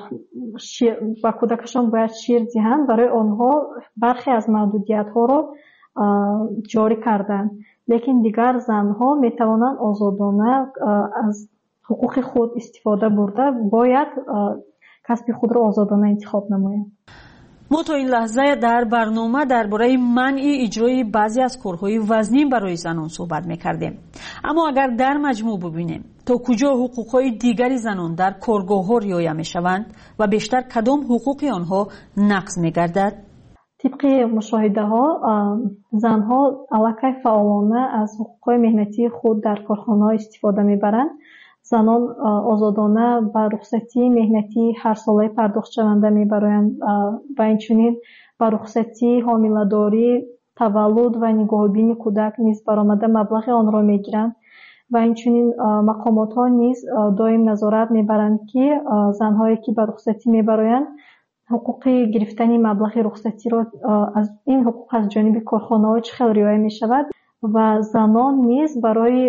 و کودکشان باید شیر دهند برای آنها برخی از محدودیت‌ها را جاری کردند، لیکن دیگر زنها میتوانند آزادانه از حقوق خود استفاده برده باید کسب خود را آزادانه انتخاب نمایند. ما تا این لحظه در برنامه درباره منع اجرای بعضی از کارهای وزنی برای زنان صحبت میکردیم، اما اگر در مجموع ببینیم تا کجا حقوقهای دیگری زنان در کارگاه‌ها رعایت میشوند و بیشتر کدام حقوق آنها نقض میگردد؟ طبق مشاهده ها زنها الکی فعالانه از حقوق مهنتی خود در کارخانه‌ها استفاده میبرند. زنان آزادانه به رخصتی مهنتی هر ساله پرداخت شونده میبرند و اینچنین به رخصتی حامله‌داری، تولد و نگاهبینی کودک نیز برآمده مبلغ آن را میگیرند و اینچنین مقامات ها نیز دائم نظارت میبرند که زنهایی که به رخصتی میبرند حقوق گرفتن مبلغ رخصتی را از این حقوق از جانب کارخانه‌ها چه خیلی رعایت میشود و زنان نیز برای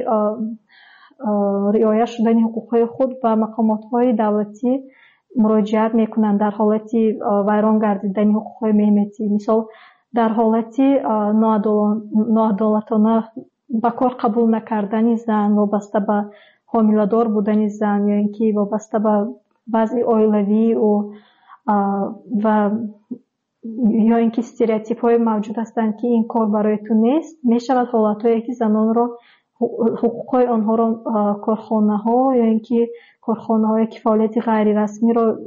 رعایت شدن حقوقهای خود به مقامات‌های دولتی مراجعت میکنند در حالتی ویران گردیدن حقوقهای مهنتی. مثال در حالتی ناعدالتانه به کار قبول نکردن زن وابسته به حامله‌دار بودن زن یا اینکه وابسته به بعضی اویلوی و و یا اینکه استریوتیپ های موجود هستند که این کار برای تو نیست، می شود حالت هایی که زنان را حقوق های آنها را کارخانه ها یا اینکه کارخانه های که فعالیت غیر رسمی را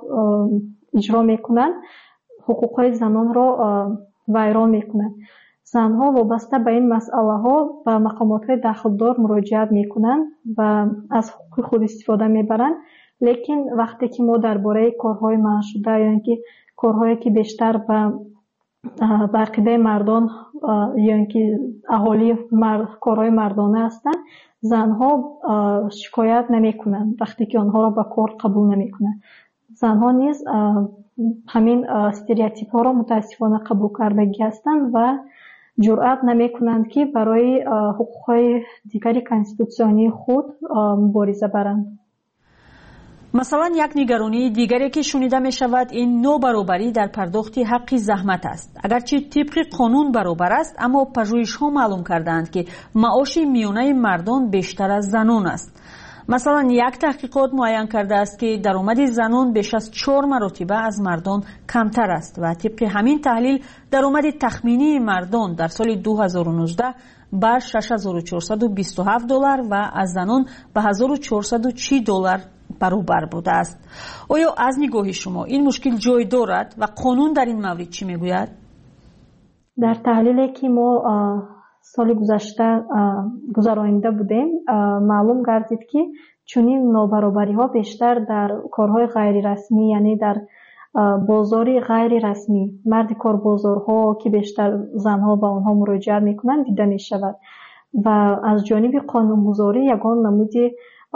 اجرا می کنند حقوق های زنان را ویران می کنند. زنها وابسته به این مسئله ها به مقامات های دخلدار مراجعت می کنند و از حقوق خود استفاده می برند، لیکن وقتی که ما درباره کارهای منع شده یا اینکه کارهایی که بیشتر به عقیده مردان یا اینکه اهالی مرد، کارهای مردانه هستند، زنها شکایت نمی کنند وقتی که آنها را به کار قبول نمی کنند. زنها نیز همین استریوتیپ ها را متاسفانه قبول کردگی هستند و جرأت نمی کنند که برای حقوقهای دیگری کانستیتوسیونی خود مبارزه برند. مثلا یک نگرانی دیگری که شنیده می شود این نابرابری در پرداخت حق زحمت است. اگرچه طبق قانون برابر است، اما پژوهش ها معلوم کردند که معاش میانه مردان بیشتر از زنان است. مثلا یک تحقیقات معین کرده است که درآمد زنان بیش از چهار مرتبه از مردان کمتر است و طبق همین تحلیل درآمد تخمینی مردان در سال دو هزار و نوزده به شش هزار و چهارصد و بیست و هفت دلار و از زنان به هزار و چهارصد و چهل دلار برابر بوده است. آیا از نگاه شما این مشکل جای دارد و قانون در این مورد چی میگوید؟ در تحلیلی که ما سال گذشته گذرانیده بودیم معلوم گردید که چنین نابرابری ها بیشتر در کارهای غیر رسمی، یعنی در بازاری غیر رسمی، مرد کار بازارها که بیشتر زنها با آنها مراجعه میکنند دیده می شود و از جانب قانونگذاری یگان نمودی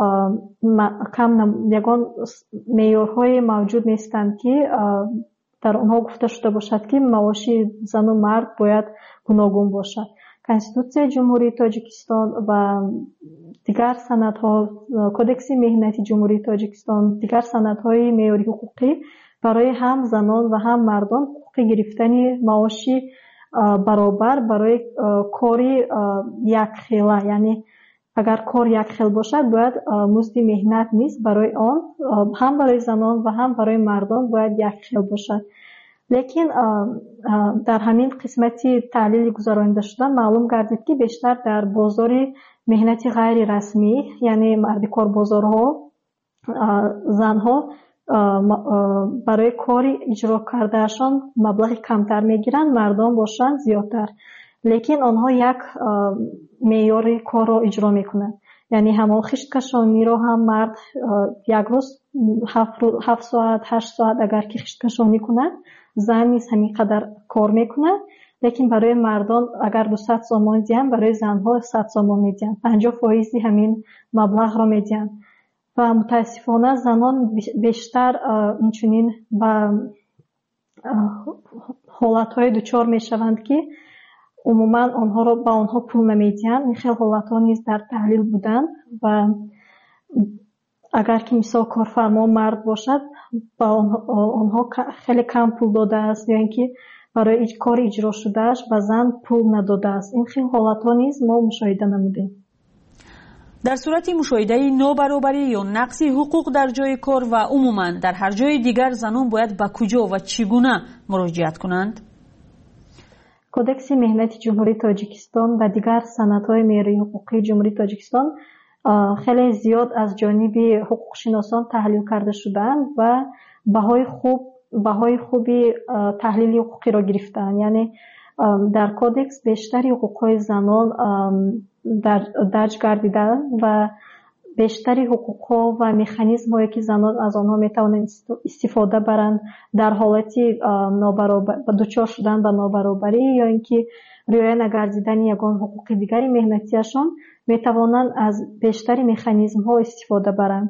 کم یگان معیارهای موجود نیستند که در آنها گفته شده باشد که معاش زن و مرد باید گوناگون باشد. کنستیتوسیای جمهوری تاجیکستان و دیگر سندها، کدکس مهنتی جمهوری تاجیکستان، دیگر سندهای معیاری حقوقی برای هم زنان و هم مردان حقوق گرفتن معاشی برابر برای کاری یک خیله، یعنی اگر کار یک خیل باشد باید مزد مهنت نیست برای آن هم برای زنان و هم برای مردان باید یک خیل باشد. لیکن در همین قسمتی تحلیل گذرانیده شده معلوم گردید که بیشتر در بازار مهنتی غیر رسمی، یعنی مرد کار بازارها، زنها برای کاری اجرا کردهشان مبلغ کمتر میگیرند، مردان باشند زیادتر، لیکن آنها یک معیار کار را اجرا میکنند. یعنی همون خشت کشانی را هم مرد یک روز هفت ساعت هشت ساعت اگر که خشت کشانی کند، زن نیز همین قدر کار میکنند، لیکن برای مردان اگر دویست سوم میدهند برای زنها صد سوم میدهند، پنجاه فایزی همین مبلغ را میدهند و متاسفانه زنان بیشتر اینچنین به حالتهای دچار میشوند که عموما آنها را به آنها پول نمیدهند. این خیلی حالتها نیز در تحلیل بودند و اگر که مثال کارفرما مرد باشد با آنها خیلی کم پول داده است یا اینکه برای کار اجرا شدهش به زن پول نداده است. این خیلی حالتها نیز ما مشاهده نمودیم. در صورت مشاهده نابرابری یا نقص حقوق در جای کار و عموما در هر جای دیگر زنان باید به کجا و چگونه مراجعت کنند؟ کدکس مهنتی جمهوری تاجیکستان و دیگر سندهای معیاری حقوقی جمهوری تاجیکستان خیلی زیاد از جانب حقوق شناسان تحلیل کرده شدند و بهای خوب بهای خوبی تحلیل حقوقی را گرفتند. یعنی در کدکس بیشتری حقوقهای زنان در درج گردیده و بیشتری حقوقها و مکانیزم هایی که زنان از آنها میتوانند استفاده برند در حالتی نابرابر دچار شدن به نابرابری یا اینکه رعایت نگردیدن یگان حقوق دیگری مهنتیشان میتوانند از بیشتری مکانیزم ها استفاده برند.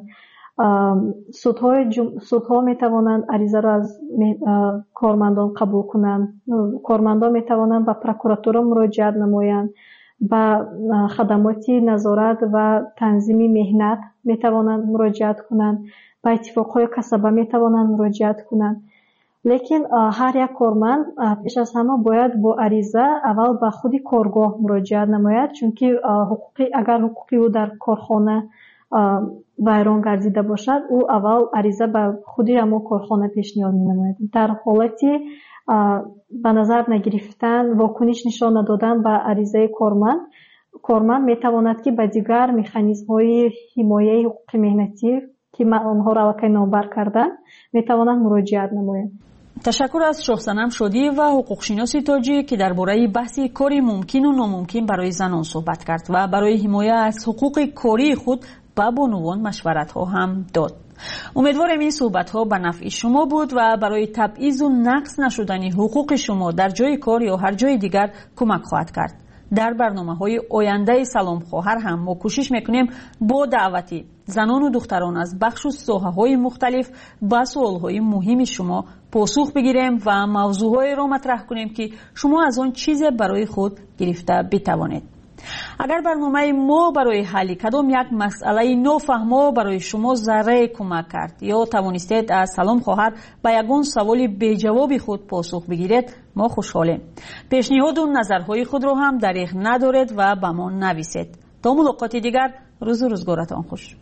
سودهای جم... سودها میتوانند عریضه را از کارمندان قبول کنند. کارمندان میتوانند به پروکراتور مراجعت نمایند. با خدمات نظارت و تنظیم مهنت میتوانند مراجعت کنند. با اتفاقهای کسبه میتوانند مراجعت کنند. لیکن هر یک کارمند پیش از همه باید با عریضه اول به خود کارگاه مراجعت نماید، چون که حقوقی اگر حقوقی او در کارخانه ویران گردیده باشد او اول عریضه به خود همون کارخانه پیشنهاد می نماید. در حالتی به نظر نگرفتن واکنش نشان ندادن به عریضه کارمند کارمند می تواند که به دیگر مکانیزم های حمایه حقوق مهنتی که آنها را الکی نامبر کردن می توانند مراجعت نمایند. تشکر از شاهصنم شادی و حقوق شناسی تاجی که درباره بحث کاری ممکن و ناممکن برای زنان صحبت کرد و برای حمایت از حقوق کاری خود با بانوان مشورت ها هم داد. امیدوارم این صحبت ها به نفع شما بود و برای تبعیض و نقص نشدن حقوق شما در جای کار یا هر جای دیگر کمک خواهد کرد. در برنامه های آینده سلام خواهر هم ما کوشش میکنیم با دعوتی زنان و دختران از بخش و ساحه های مختلف با سوال های مهم شما پاسخ بگیریم و موضوع های را مطرح کنیم که شما از آن چیز برای خود گرفته بتوانید. اگر برنامه ما برای حل کدام یک مسئله نافهمه برای شما ذره کمک کرد یا توانستید از سلام خواهر به یگان سوال بی جواب خود پاسخ بگیرید ما خوشحالیم. پیشنهاد و نظرهای خود را هم دریغ ندارید و به ما نویسید. تا ملاقات دیگر روز و روزگارتان خوش.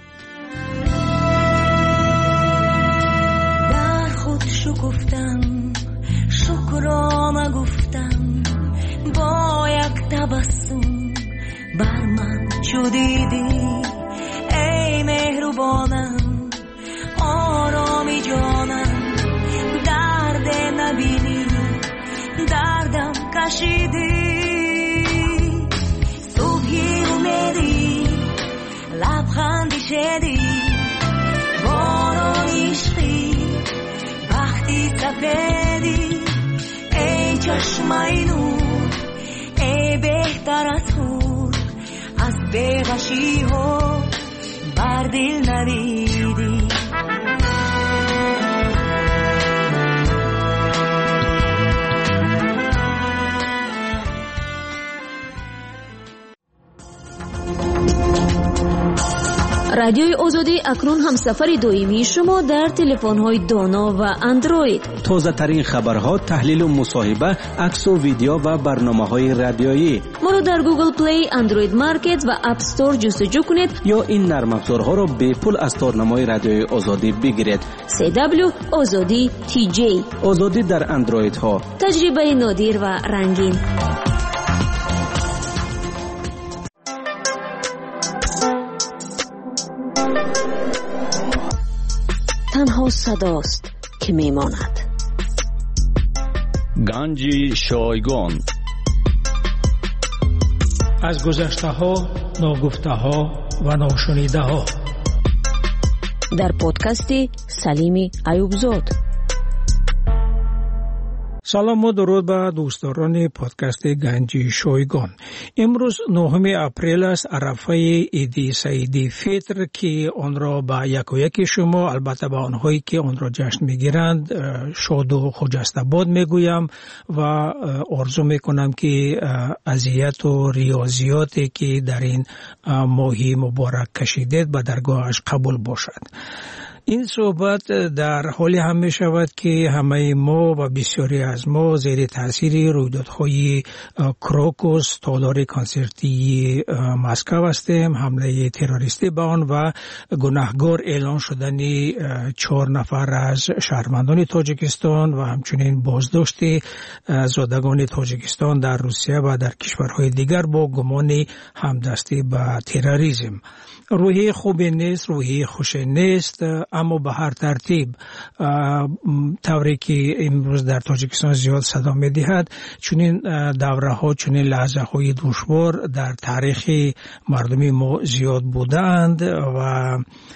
در خود شکفتم شکرانه گفتم با یک تبسم بر من چو دیدی ای مهربانم کشیدی صبحی اومدی لبخندی شدی بارون عشقی وقتی سپیدی ای چشمای نور ای بهتر از خود از بی‌غشی ها بر دل ندیدی رادیوی آزادی اکنون همسفر دائمی شما در تلفن‌های دانا و اندروید. تازه ترین خبرها، تحلیل و مصاحبه، عکس و ویدیو و برنامه‌های رادیویی. ما رو در گوگل پلی، اندروید مارکت و اپ استور جستجو کنید یا این نرم افزارها را به پول از تارنمای رادیوی آزادی بگیرید. سی دبلیو آزادی تی جی. آزادی در اندروید ها. تجربه نادر و رنگین. تنها صداست که میماند. گنج شایگان. از گذشته ها، ناگفته ها و ناشنیده ها. در پادکست سلیمی ایوبزاد. سلام و درود به دوستداران پادکست گنج شایگان. امروز نهم اپریل است، عرفه عید سعید فطر که آن را به یک و یک شما، البته به آنهایی که آن را جشن میگیرند، شاد و خجسته میگویم و آرزو میکنم که اذیت و ریاضیاتی که در این ماهی مبارک کشیدید به درگاهش قبول باشد. این صحبت در حالی هم می شود که همه ما و بسیاری از ما زیر تاثیر رویدادهای کروکوس، تالار کنسرتی مسکو هستیم، حمله تروریستی به آن و گناهکار اعلان شدن چهار نفر از شهروندان تاجیکستان و همچنین بازداشت زادگان تاجیکستان در روسیه و در کشورهای دیگر با گمان همدستی به تروریسم. روحی خوبی نیست، روحی خوشی نیست، اما به هر ترتیب طوری که امروز در تاجیکستان زیاد صدا می دهد، چنین دوره ها، چنین لحظه های دشوار در تاریخ مردمی ما زیاد بودند و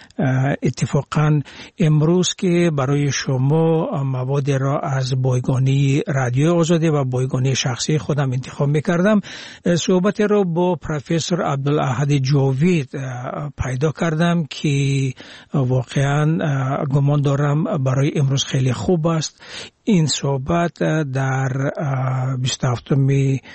اتفاقا امروز که برای شما مواد را از بایگانی رادیو آزادی و بایگانی شخصی خودم انتخاب میکردم، صحبت را با پروفسور عبدالاحد جاوید پیدا کردم که واقعا گمان دارم برای امروز خیلی خوب است. این صحبت در بیست و هفتم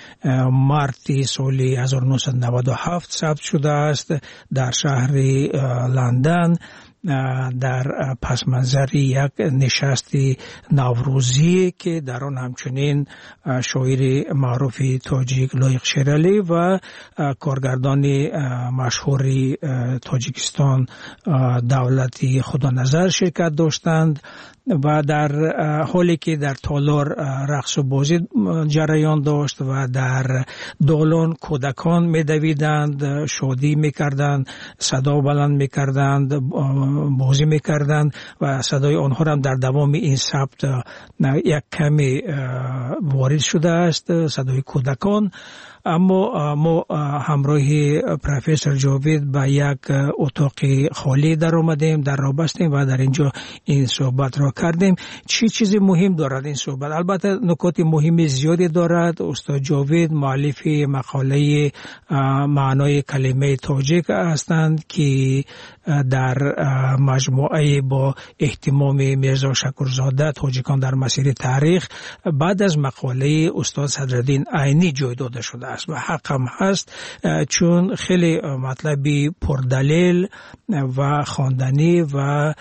مارت سال هزار و نهصد و نود و هفت ثبت شده است در شهر لندن در پس منظر یک نشست نوروزی که در آن همچنین شاعر معروف تاجیک لایق شیرالی و کارگردان مشهور تاجیکستان دولتی خدا نظر شرکت داشتند و در حالی که در تالار رقص و بازی جریان داشت و در دالان کودکان میدویدند، شادی میکردند، صدا بلند میکردند، بازی میکردند و صدای آنها هم در دوام این ثبت یک کمی وارد شده است، صدای کودکان. اما ما همراه پروفسور جاوید به یک اتاق خالی در آمدیم، در را بستیم و در اینجا این صحبت را کردیم. چی چیزی مهم دارد این صحبت؟ البته نکات مهم زیادی دارد. استاد جاوید مؤلف مقاله معنای کلمه تاجیک هستند که در مجموعه با اهتمام میرزا شکرزاده تاجیکان در مسیر تاریخ بعد از مقاله استاد صدرالدین عینی جای داده شده است و حق هم هست، چون خیلی مطلبی پردلیل و خواندنی و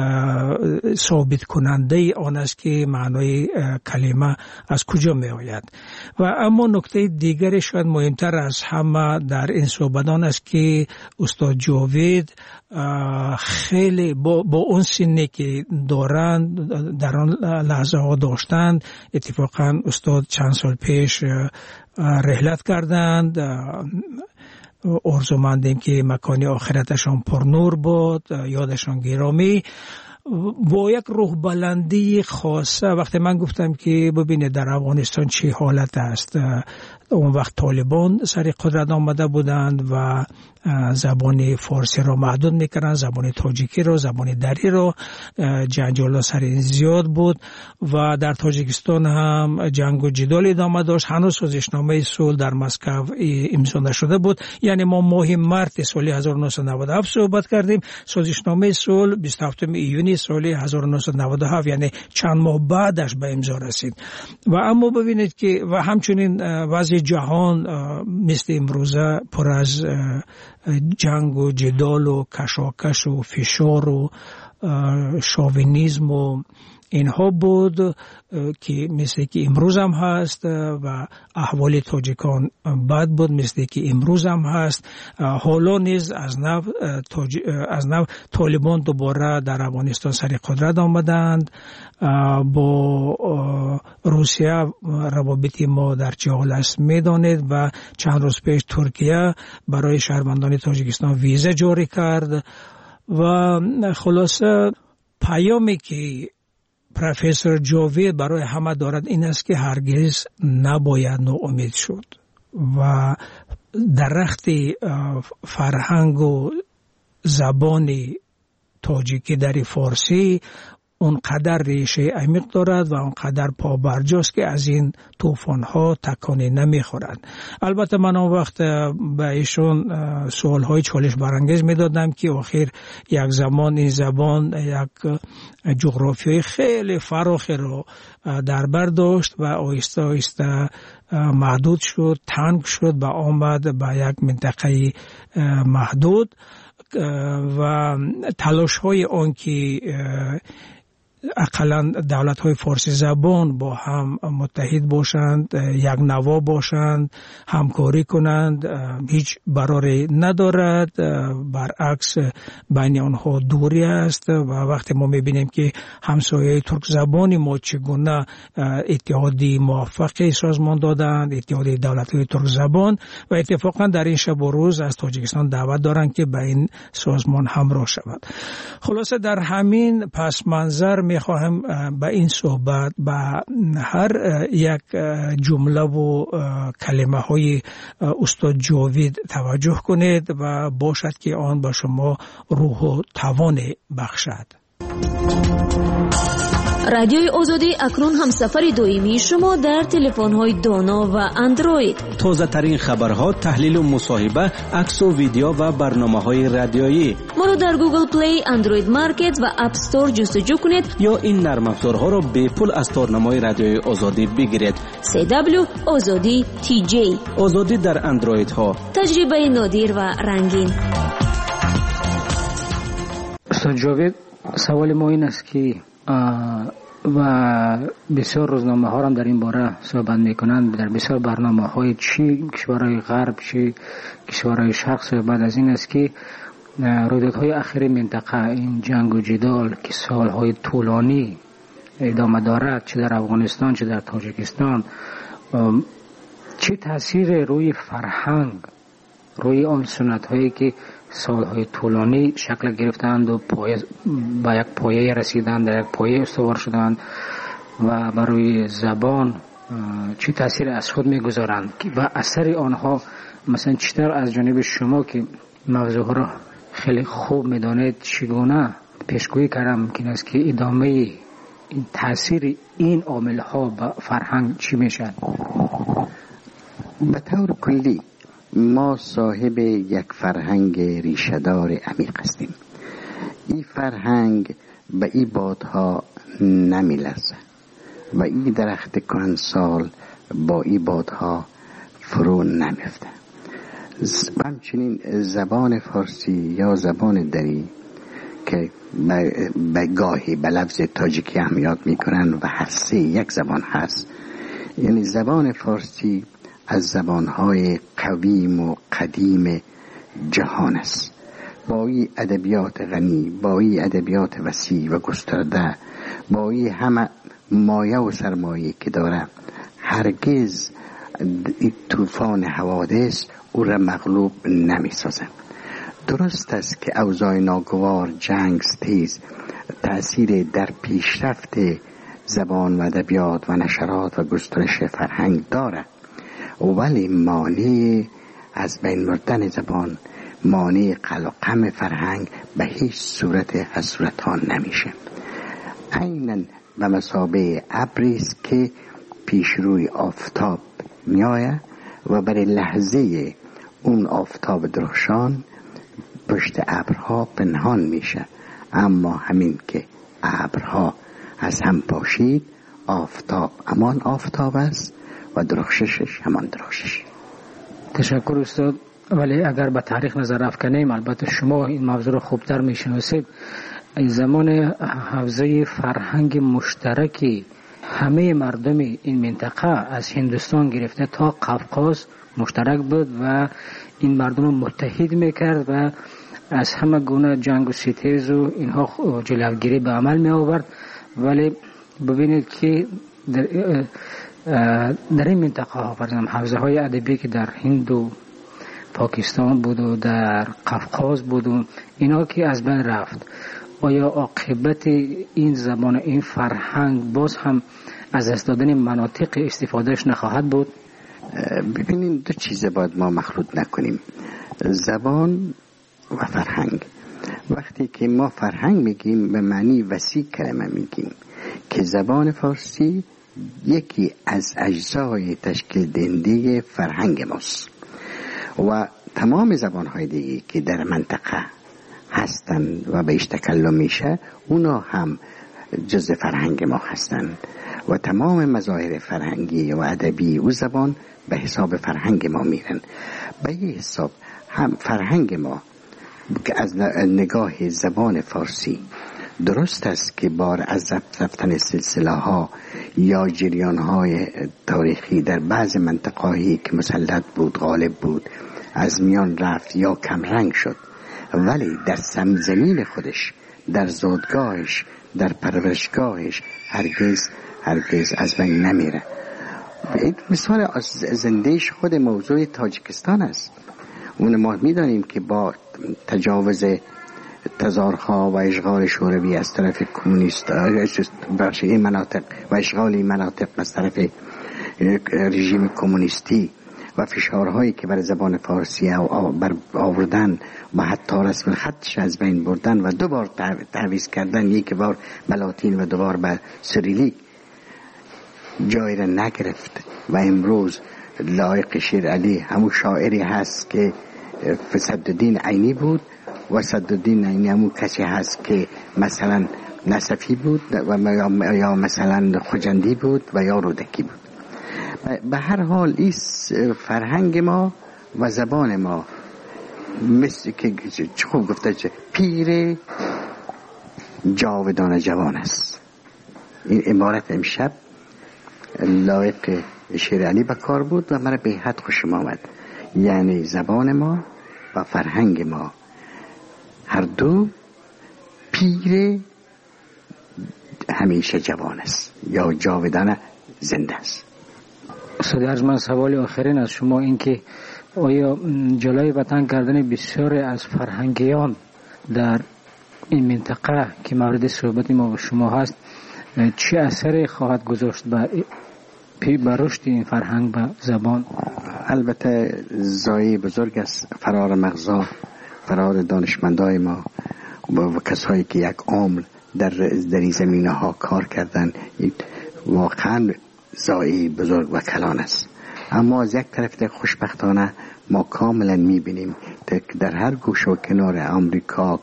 ثابت کننده آن است که معنای کلمه از کجا می آید. و اما نکته دیگر شاید مهمتر از همه در این صحبتان است که استاد جاوید خیلی با, با اون سنی که دارند در آن لحظه ها داشتند، اتفاقا استاد چند سال پیش رحلت کردند. آرزومندیم که مکان آخرتشان پر نور باد، یادشان گرامی. با یک روح بلندی خاصه. وقتی من گفتم که ببینید در افغانستان چه حالت است، اون وقت طالبان سر قدرت آمده بودند و زبان فارسی رو محدود میکردن، زبان تاجیکی رو، زبان دری رو، جنجال سر این زیاد بود و در تاجیکستان هم جنگ و جدال ادامه داشت. هنوز سازشنامه صلح در مسکو امضا نشده بود. یعنی ما ماه مارس سال هزار و نهصد و نود و هفت صحبت کردیم، سازشنامه صلح بیست و هفتم ایونی سال هزار و نهصد و نود و هفت، یعنی چند ماه بعدش به امضا رسید. و اما ببینید که و همچنین وضع جهان مثل امروزه پر از جنگ و جدال و کشاکش و فشار و شاوینیزم و اینها بود که مثل که امروز هم هست و احوال تاجیکان بد بود مثل که امروز هم هست. حالا نیز از نو تاج... از نو طالبان دوباره در افغانستان سر قدرت آمدند. با روسیه روابط ما در چه حال است میدانید و چند روز پیش ترکیه برای شهروندان تاجیکستان ویزا جاری کرد و خلاصه پیامی که پروفسور جاوید برای همه دارد این است که هرگز نباید ناامید شد و درخت فرهنگ و زبان تاجیکی در فارسی اونقدر ریشه عمیق دارد و اونقدر پابرجاست که از این طوفان ها تکانی نمیخورد. البته من اون وقت به ایشون سوال های چالش برانگیز میدادم که آخر یک زمان این زبان یک جغرافیای خیلی فراخی رو در بر داشت و آهسته آهسته محدود شد، تنگ شد و آمد به یک منطقه محدود و تلاش های آن که اقلا دولت های فارسی زبان با هم متحد باشند، یک نوا باشند، همکاری کنند هیچ براری ندارد، برعکس بین آنها دوری است. و وقتی ما میبینیم که همسایه ترک زبانی ما چگونه اتحادی موفقی سازمان دادند، اتحادی دولت های ترک زبان، و اتفاقا در این شب و روز از تاجیکستان دعوت دارند که به این سازمان همراه شود. خلاصه در همین پس منظر میخواهم به این صحبت به هر یک جمله و کلمه های استاد جاوید توجه کنید و باشد که آن به شما روح و توان بخشد. رادیوی آزادی اکنون همسفر دائمی شما در تلفن‌های دانا و اندروید. تازه ترین خبرها، تحلیل و مصاحبه، عکس و ویدیو و برنامه‌های رادیویی. ما رو در گوگل پلی، اندروید مارکت و اپ استور جستجو کنید یا این نرم افزارها رو به پول از تارنمای رادیوی آزادی بگیرید. سی دبلیو آزادی تی جی. آزادی در اندروید ها. تجربه نادر و رنگین. استاد جاوید، سوال ما این است که و بسیار روزنامه ها هم در این باره صحبت میکنند، در بسیار برنامه های چی کشورهای غرب چی کشورهای شرق صحبت از این است که رویدادهای اخیر منطقه، این جنگ و جدال که سالهای طولانی ادامه دارد، چه در افغانستان چه در تاجیکستان، چه تاثیر روی فرهنگ، روی آن سنت هایی که سالهای طولانی شکل گرفتند و پایه با یک پایه رسیدند، در یک پایه استوار شدند و برای زبان چه تاثیر از خود میگذارند و اثر آنها مثلا چطور از جانب شما که موضوع ها را خیلی خوب میدانید چگونه پیشگویی کردن ممکن است که ادامه این تاثیر این عامل ها به فرهنگ چی میشد؟ به طور کلی ما صاحب یک فرهنگ ریشه‌دار عمیق هستیم. این فرهنگ به این بادها نمیلرزه و این درخت کهنسال با این بادها فرو نمیفته. همچنین زبان فارسی یا زبان دری که به گاهی به لفظ تاجیکی هم یاد میکنن و هسته یک زبان هست، یعنی زبان فارسی از زبانهای قویم و قدیم جهان است. با این ادبیات غنی، با این ادبیات وسیع و گسترده، با این همه مایه و سرمایه که داره، هرگز این طوفان حوادث او را مغلوب نمی سازه. درست است که اوضاع ناگوار، جنگ تیز تأثیر در پیشرفت زبان و ادبیات و نشرات و گسترش فرهنگ داره، ولی مانع از بین بردن زبان، مانع قلقم فرهنگ به هیچ صورت از صورتها نمیشه. عیناً به مثابه ابری است که پیش روی آفتاب میآید و برای لحظه اون آفتاب درخشان پشت ابرها پنهان میشه، اما همین که ابرها از هم پاشید، آفتاب همان آفتاب است و درخششش همان درخشش. تشکر استاد. ولی اگر به تاریخ نظر افکنیم، البته شما این موضوع رو خوبتر میشناسید، این زمان حوزه فرهنگ مشترکی همه مردم این منطقه از هندوستان گرفته تا قفقاز مشترک بود و این مردم رو متحد میکرد و از همه گونه جنگ و ستیز و اینها جلوگیری به عمل می آورد. ولی ببینید که در, در این منطقه ها فرضاً حوزه های ادبی که در هند و پاکستان بود و در قفقاز بود و اینا که از بین رفت، آیا عاقبت این زبان این فرهنگ باز هم از دست دادن مناطق استفادهش نخواهد بود؟ ببینیم دو چیز باید ما مخلوط نکنیم، زبان و فرهنگ. وقتی که ما فرهنگ میگیم به معنی وسیع کلمه میگیم که زبان فارسی یکی از اجزای تشکیل دهنده فرهنگ ماست و تمام زبانهای دیگه که در منطقه هستند و بهش تکلم میشه اونا هم جز فرهنگ ما هستند و تمام مظاهر فرهنگی و ادبی و زبان به حساب فرهنگ ما میرن. به یه حساب هم فرهنگ ما که از نگاه زبان فارسی درست است که بار از رفتن سلسله ها یا جریان های تاریخی در بعض منطقه‌ای که مسلط بود، غالب بود، از میان رفت یا کم رنگ شد، ولی در سمزمین خودش، در زادگاهش، در پرورشگاهش هرگز هرگز از بین نمیره. این مثال زندهش خود موضوع تاجیکستان است. اون ما میدانیم که با تجاوز تزارها و اشغال شوروی از طرف کمونیست بخش این مناطق و اشغال این مناطق از طرف رژیم کمونیستی و فشارهایی که بر زبان فارسی بر آوردن و حتی رسم خطش از بین بردن و دو بار تعویض کردن، یک بار به لاتین و دو بار به سریلیک، جای را نگرفت و امروز لایق شیر علی همون شاعری هست که صدالدین عینی بود و صدالدین عینی همون کسی هست که مثلا نصفی بود و یا مثلا خجندی بود و یا رودکی بود. به هر حال این فرهنگ ما و زبان ما مثل که چه خوب گفته چه پیر جاودان جوان است. این عبارت امشب لایق شیر علی بکار بود و مرا به حد خوشم آمد. یعنی زبان ما و فرهنگ ما هر دو پیر همیشه جوان است یا جاودان زنده است. استاد ارجمند، سوال آخرین از شما این که آیا جلوی وطن کردن بسیار از فرهنگیان در این منطقه که مورد صحبت ما و شما هست چه اثری خواهد گذاشت به به رشد این فرهنگ و زبان؟ البته زایی بزرگ است فرار مغزا، فرار دانشمندای ما و کسایی که یک عمر در در این زمینه ها کار کردن، واقعا زایی بزرگ و کلان است. اما از یک طرف خوشبختانه ما کاملا میبینیم در هر گوشه و کنار آمریکا،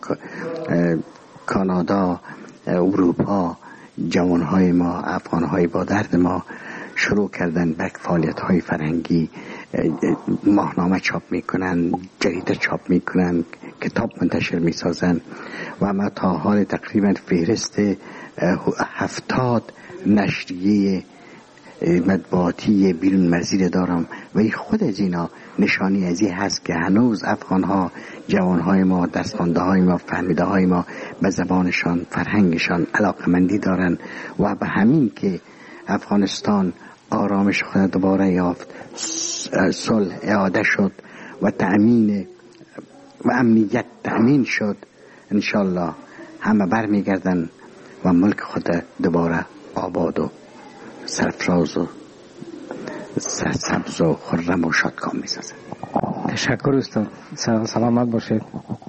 کانادا، اروپا، جوانهای ما، افغانهای با درد ما شروع کردن به فعالیت‌های فرهنگی، ماهنامه چاپ میکنن، جریده چاپ میکنن، کتاب منتشر میسازن و ما تا حال تقریبا فهرست هفتاد نشریه مطبوعاتی بیرون مرزی دارم و این خود از اینا نشانی از این هست که هنوز افغانها، جوانهای ما، دستخوانده های ما، فهمیده های ما به زبانشان، فرهنگشان علاقمندی دارن و به همین که افغانستان آرامش خود دوباره یافت، صلح اعاده شد و تأمین و امنیت تأمین شد، انشالله همه برمیگردن و ملک خود دوباره آباد و سرفراز و سرسبز و خرم و شادکام می‌سازد. تشکر استاد. سلامت باشید.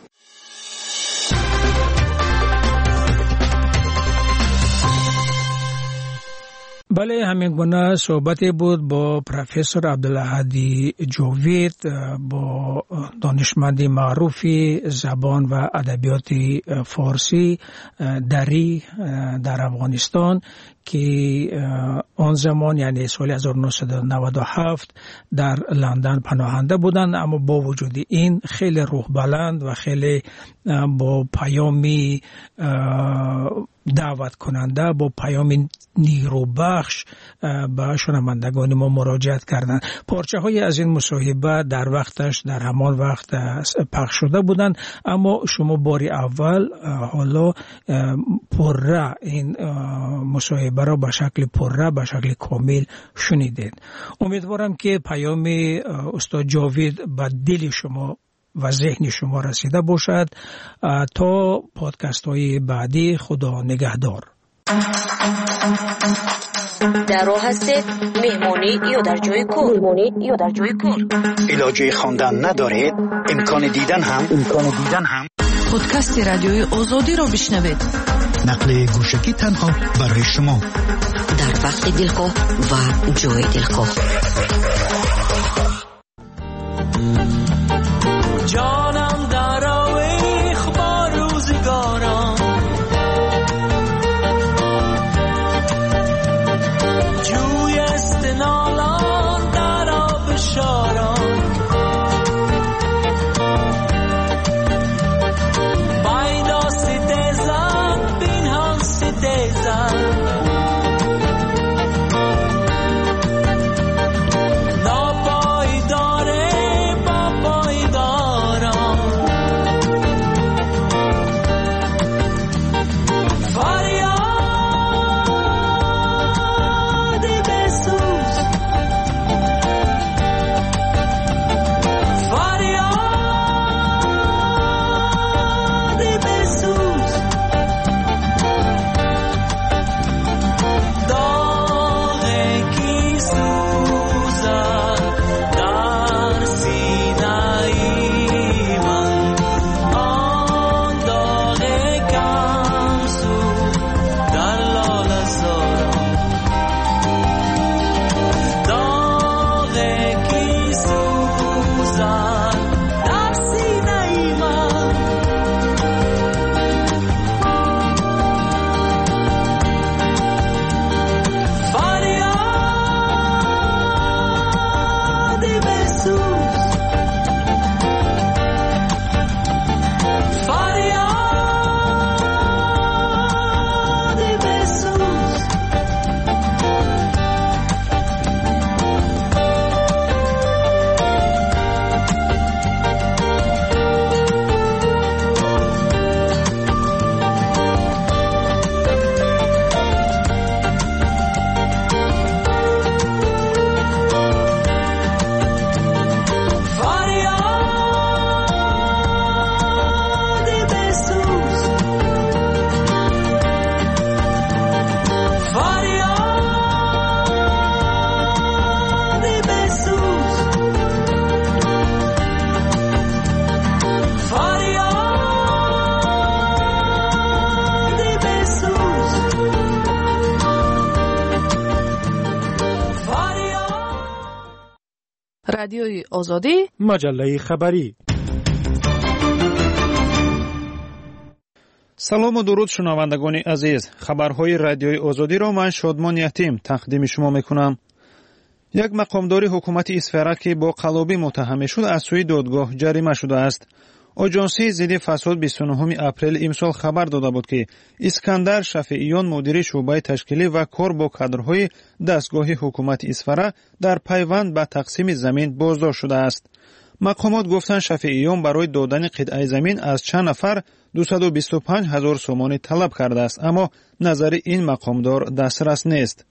بله، همین گونه صحبتی بود با پروفسور عبدالهادی جاوید، با دانشمندی معروفی زبان و ادبیات فارسی دری در افغانستان که آن زمان یعنی سال هزار و نهصد و نود و هفت در لندن پناهنده بودند، اما با وجود این خیلی روح بلند و خیلی با پیامی دعوت کننده، با پیام نیروبخش به شنوندگان ما مراجعت کردند. پارچه های از این مصاحبه در وقتش در همان وقت پخش شده بودند، اما شما باری اول حالا پره این مصاحبه را به شکل پره به شکل کامل شنیدید. امیدوارم که پیام استاد جاوید به دل شما و ذهن شما رسیده باشد. تا پادکست های بعدی، خدا نگهدار. در راه هستید، مهمانی یا در جای کار، مهمانی یا در جای کار، علاجه خواندن ندارید، امکان دیدن هم امکان دیدن هم پادکست رادیوی آزادی را بشنوید. نقل گوشکی تنها برای شما در وقت دلخواه و جای دلخواه. جانم در آویخ با روزگاران، جوی استنالان در آب شاران، بایدا سیدزن بینهان سیدزن، رادیوی آزادی، مجله خبری. سلام و درود شنوندگان عزیز. خبرهای رادیوی آزادی را من شادمان یتیم تقدیم شما میکنم. یک مقامدار حکومت اسفره که با قلابی متهم شد از سوی دادگاه جریمه شده است. آژانسی ضد فساد بیست و نهم اپریل امسال خبر داده بود که اسکندر شفیعیان مدیر شعبه تشکیلی و کار با کادرهای دستگاه حکومت اسفره در پیوند به تقسیم زمین بازداشت شده است. مقامات گفتند شفیعیان برای دادن قطعه زمین از چند نفر دویست و بیست و پنج هزار سومانی طلب کرده است، اما نظر این مقامدار دسترس نیست.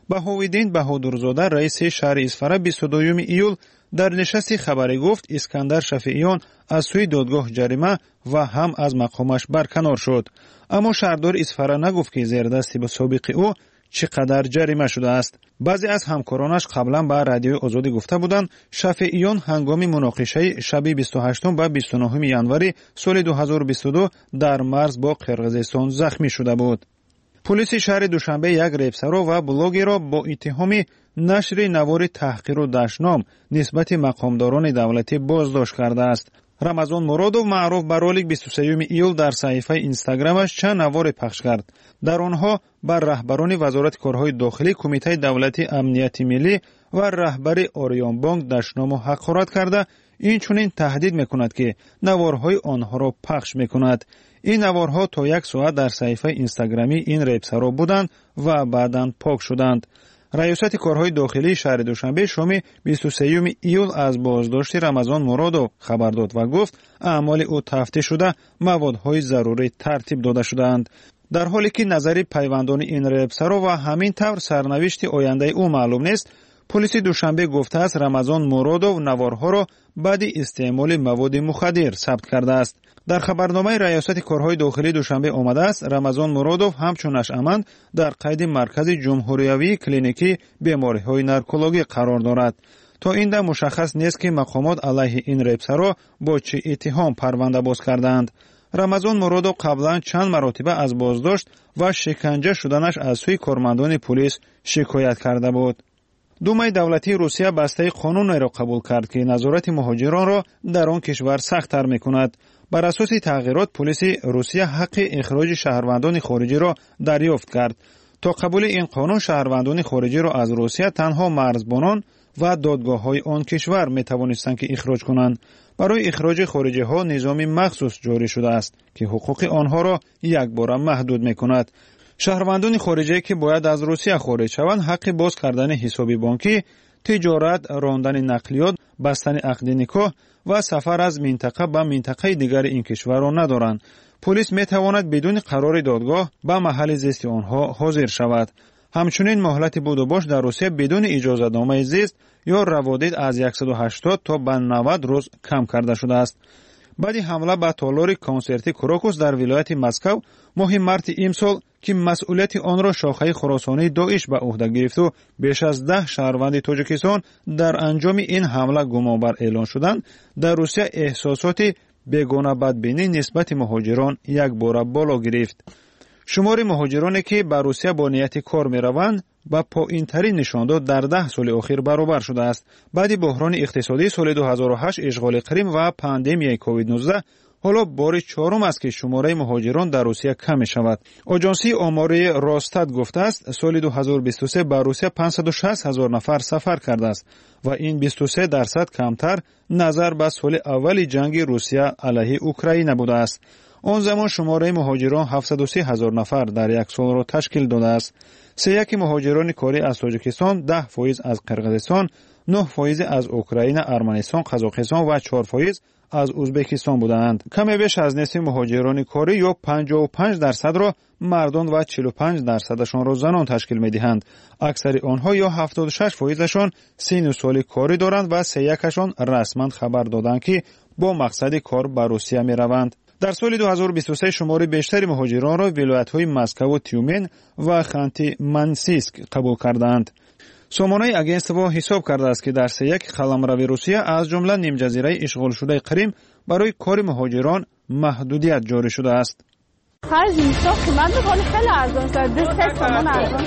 баҳовиддин баҳодурзода раиси шаҳри Исфара بیست و دو июл дар нишасти хабарӣ гуфт Искандар Шафииён аз сӯи додгоҳ ҷарима ва ҳам аз мақомаш барканор шуд. аммо шаҳрдори Исфара нагуфт ки зердасти собиқи ӯ чӣ қадар ҷарима шудааст. баъзе аз ҳамкоронаш қаблан ба Радиои Озодӣ гуфта буданд, Шафииён ҳангоми муноқишаи шаби бисту ҳаштум ба бисту нӯҳуми январи соли ду ҳазору бисту ду дар марз бо Қирғизистон захмӣ шуда буд. пулиси шаҳри Душанбе як репсаро ва блогеро бо иттиҳоми нашри навори таҳқиру дашном нисбати мақомдорони давлатӣ боздошт кардааст. рамазон муродов маъруф ба ролик бисту сеюми июл дар саҳифаи инстаграмаш чанд наворе пахш кард. дар онҳо ба раҳбарони вазорати корҳои дохилӣ, кумитаи давлати амнияти миллӣ ва раҳбари Орионбонк дашному ҳақорат карда, инчунин таҳдид мекунад ки наворҳои онҳоро пахш мекунад. ин наворҳо то як соат дар саҳифаи инстаграмӣ ин репсаро буданд ва баъдан пок шуданд. раёсати корҳои дохилии шаҳри Душанбе шоми бисту сеюми июл аз боздошти Рамазон Муродов хабар дод ва гуфт аъмоли ӯ тафтиш шуда маводҳои зарурӣ тартиб дода шудаанд. дар ҳоле ки назари пайвандони ин репсаро ва ҳамин тавр сарнавишти ояндаи ӯ маълум нест, пулиси Душанбе гуфтааст Рамазон Муродов наворҳоро баъди истеъмоли маводи мухаддир сабт кардааст. дар хабарномаи раёсати корҳои дохилии Душанбе омадааст, Рамазон Муродов ҳамчун нашъаманд дар қайди маркази ҷумҳуриявии клиникии бемориҳои наркологӣ қарор дорад. то ин дам мушаххас нест ки мақомот алайҳи ин репсаро бо чӣ иттиҳом парванда боз кардаанд. Рамазон Муродов қаблан чанд маротиба аз боздошт ва шиканҷа шуданаш аз сӯи кормандони пулис шикоят карда буд. думаи давлатии Русия бастаи қонунеро қабул кард ки назорати муҳоҷиронро дар он кишвар сахттар мекунад. бар асоси тағйирот пулиси Русия ҳаққи ихроҷи шаҳрвандони хориҷиро дарёфт кард. то қабули ин қонун шаҳрвандони хориҷиро аз Русия танҳо марзбонон ва додгоҳҳои он кишвар метавонистанд ки ихроҷ кунанд. барои ихроҷи хориҷиҳо низоми махсус ҷорӣ шудааст ки ҳуқуқи онҳоро якбора маҳдуд мекунад. шаҳрвандони хориҷие ки бояд аз Русия хориҷ шаванд ҳаққи боз кардани ҳисоби бонкӣ, тиҷорат, рондани нақлиёт, бастани ақди никоҳ ва сафар аз минтақа ба минтақаи дигари ин кишварро надоранд. пулис метавонад бидуни қарори додгоҳ ба маҳалли зисти онҳо ҳозир шавад. ҳамчунин моҳлати будубош дар Русия бидуни иҷозатномаи зист ё раводид аз яксаду ҳаштод то ба навад рӯз кам карда шудааст. баъди ҳамла ба толори консерти Крокус дар вилояти Москав моҳи марти имсол ки масъулияти онро шохаи хуросонии Доиш ба уҳда гирифту беш аз даҳ шаҳрванди Тоҷикистон дар анҷоми ин ҳамла гумонбар эълон шуданд, дар Русия эҳсосоти бегона бадбинӣ нисбати муҳоҷирон якбора боло гирифт. шумори муҳоҷироне ки ба Русия бо нияти кор мераванд ба поинтарин нишондод дар даҳ соли охир баробар шудааст. баъди буҳрони иқтисодии соли ду ҳазору ҳашт, ишғоли Қрим ва пандемияи ковид нуздаҳ, ҳоло бори чорум аст ки шумораи муҳоҷирон дар Русия кам мешавад. оҷонсии омории Росстат гуфтааст, соли ду ҳазору бисту се ба Русия панҷсаду шаст ҳазор нафар сафар кардааст ва ин бисту се дарсад камтар назар ба соли аввали ҷанги Русия алайҳи Украина будааст. он замон шумораи муҳоҷирон ҳафтсаду си ҳазор нафар дар як солро ташкил додааст. сеяки муҳоҷирони корӣ аз Тоҷикистон, даҳ фоиз аз Қирғизистон, нӯҳ фоизе аз Украина, Арманистон, Қазоқистон ва чор фоиз аз Узбекистон буданд. каме беш аз нисфи муҳоҷирони корӣ ё панҷоҳу панҷ дарсадро мардон ва чилу панҷ дарсадашонро занон ташкил медиҳанд. аксари онҳо ё ҳафтоду шаш фоизашон сину соли корӣ доранд ва сеякашон расман хабар доданд ки бо мақсади кор ба Русия мераванд. дар соли ду ҳазору бисту се шумори бештари муҳоҷиронро вилоятҳои Москаву Тюмен ва Ханти-Мансийск қабул кардаанд. сомонаи агентство ҳисоб кардааст ки дар сеяки қаламрави Русия аз ҷумла нимҷазираи ишғолшудаи Қрим барои кори муҳоҷирон маҳдудият ҷорӣ шудааст. هر زمستان قیمت میکنه خیلی ارزان شد دو سه تومن ارزان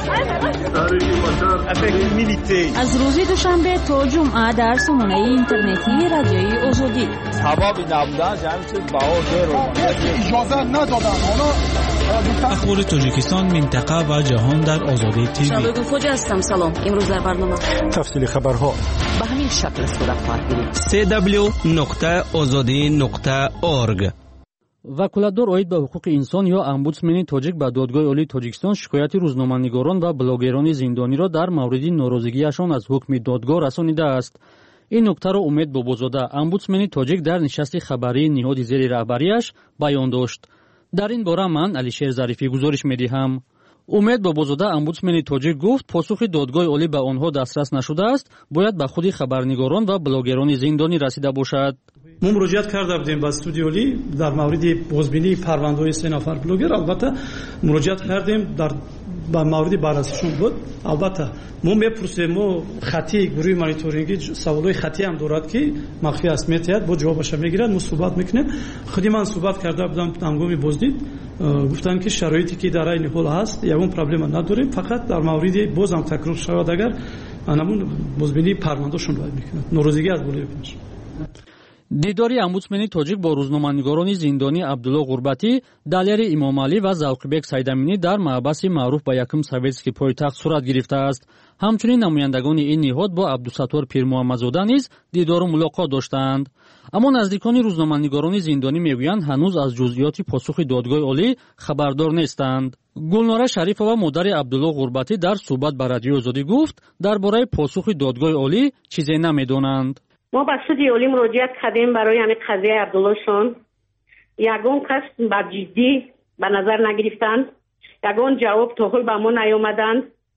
شد. از روز دوشنبه تا جمعه در سامانه اینترنتی رادیوی آزادی سبب نبودن جمعی چیز باور رو اجازه ندادن اونا اخبار تاجیکستان منطقه و جهان در آزادی تیوی. شبکه فوج هستم. سلام. امروز در برنامه تفصیل خبرها به همین شکل صورت خواهد گرفت. دبلیو دبلیو دبلیو نقطه آزادی نقطه اورگ. вакулатдор оид ба ҳуқуқи инсон ё омбудсмени тоҷик ба додгоҳи олии тоҷикистон шикояти рӯзноманигорон ва блогерони зиндониро дар мавриди норозигиашон аз ҳукми додгоҳ расонидааст. ин нуктаро Умед Бобозода, омбудсмени тоҷик дар нишасти хабарии ниҳоди зери раҳбарияш баён дошт. дар ин бора ман Алишер Зарифӣ гузориш медиҳам. умед бобозода омбудсмени тоҷик гуфт посухи додгоҳи олӣ ба онҳо дастрас нашудааст, бояд ба худи хабарнигорон ва блогерони зиндонӣ расида бошад. мо муроҷиат карда будем ба студияи олӣ дар мавриди бозбинии парвандаҳои се нафар блогер. албатта муроҷиат кардем дар ба мавриди баррасишон буд. албатта мо мепурсем, мо хати гурӯҳи мониторинги саволҳои хатӣ ҳам дорад ки махфӣ аст, метаҳад бо ҷавобаша мегирад, мо суҳбат мекунем. худи ман суҳбат карда будам ҳангоми боздид, гуфтам ки шароите ки дар айни ҳол ҳаст ягон проблема надорем, фақат дар мавриди бозам такрор шавад агар анамун бозбинии парвандашон бояд мекунад, норозигӣ аз болои кунаш. дидори омбудсмени тоҷик бо рӯзноманигорони зиндонӣ Абдулло Ғурбатӣ, Далери Имомалӣ ва Завқибек Сайдаминӣ дар маъбаси маъруф ба якум советский пойтахт сурат гирифтааст. ҳамчунин намояндагони ин ниҳод бо Абдусаттор Пирмуҳаммадзода низ дидору мулоқот доштаанд. аммо наздикони рӯзноманигорони зиндонӣ мегӯянд ҳанӯз аз ҷузъиёти посухи додгоҳи олӣ хабардор нестанд. Гулнора Шарифова, модари Абдулло Ғурбатӣ, дар суҳбат ба Радиои Озодӣ гуфт дар бораи посухи додгоҳи олӣ чизе намедонанд. мо ба суди олӣ муроҷиат кардем барои ҳамин қазияи Абдуллошон. ягон кас ба ҷиддӣ ба назар нагирифтанд, ягон ҷавоб то ҳол ба мо наёмаданд,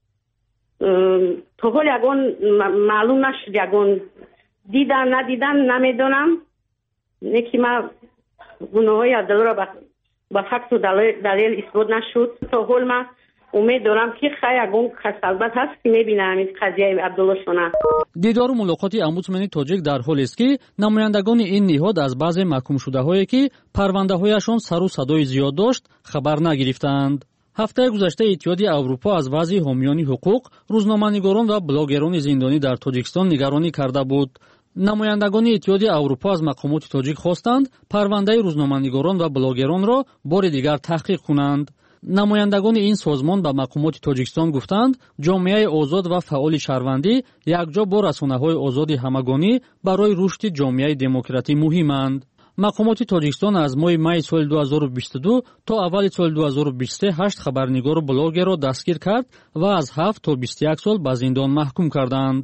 то ҳол ягон маълум нашуд, ягон дидан надидан намедонам. не ки ма гуноҳои Абдуллоро ба факту далел исбот нашуд. то ҳол ма умед дорам ки хай ягон кас албат ҳаст ки мебина ҳамин қазияи Абдуллошона. дидору мулоқоти омбудсмени тоҷик дар ҳолест ки намояндагони ин ниҳод аз баъзе маҳкумшудаҳое ки парвандаҳояшон сару садои зиёд дошт хабар нагирифтанд. ҳафтаи гузашта Иттиҳоди Аврупо аз вазъи ҳомиёни ҳуқуқ, рӯзноманигорон ва блогерони зиндонӣ дар Тоҷикистон нигаронӣ карда буд. намояндагони Иттиҳоди Аврупо аз мақомоти тоҷик хостанд парвандаи рӯзноманигорон ва блогеронро бори дигар таҳқиқ кунанд. намояндагони ин созмон ба мақомоти Тоҷикистон гуфтанд ҷомеаи озод ва фаъоли шаҳрвандӣ якҷо бо расонаҳои озоди ҳамагонӣ барои рушди ҷомеаи демократӣ муҳиманд. мақомоти Тоҷикистон аз моҳи майи соли ду ҳазору бисту ду то аввали соли ду ҳазору бисту се ҳашт хабарнигору блогерро дастгир кард ва аз ҳафт то бисту як сол ба зиндон маҳкум карданд.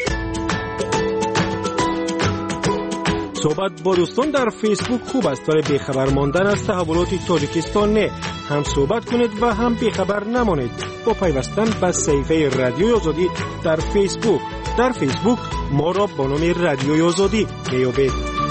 صحبت با دوستان در فیسبوک خوب است ولی بیخبر ماندن از تحولات تاجیکستان نه. هم صحبت کنید و هم بیخبر نمانید با پیوستن به صفحه رادیوی آزادی در فیسبوک. در فیسبوک ما را با نام رادیوی آزادی میابید.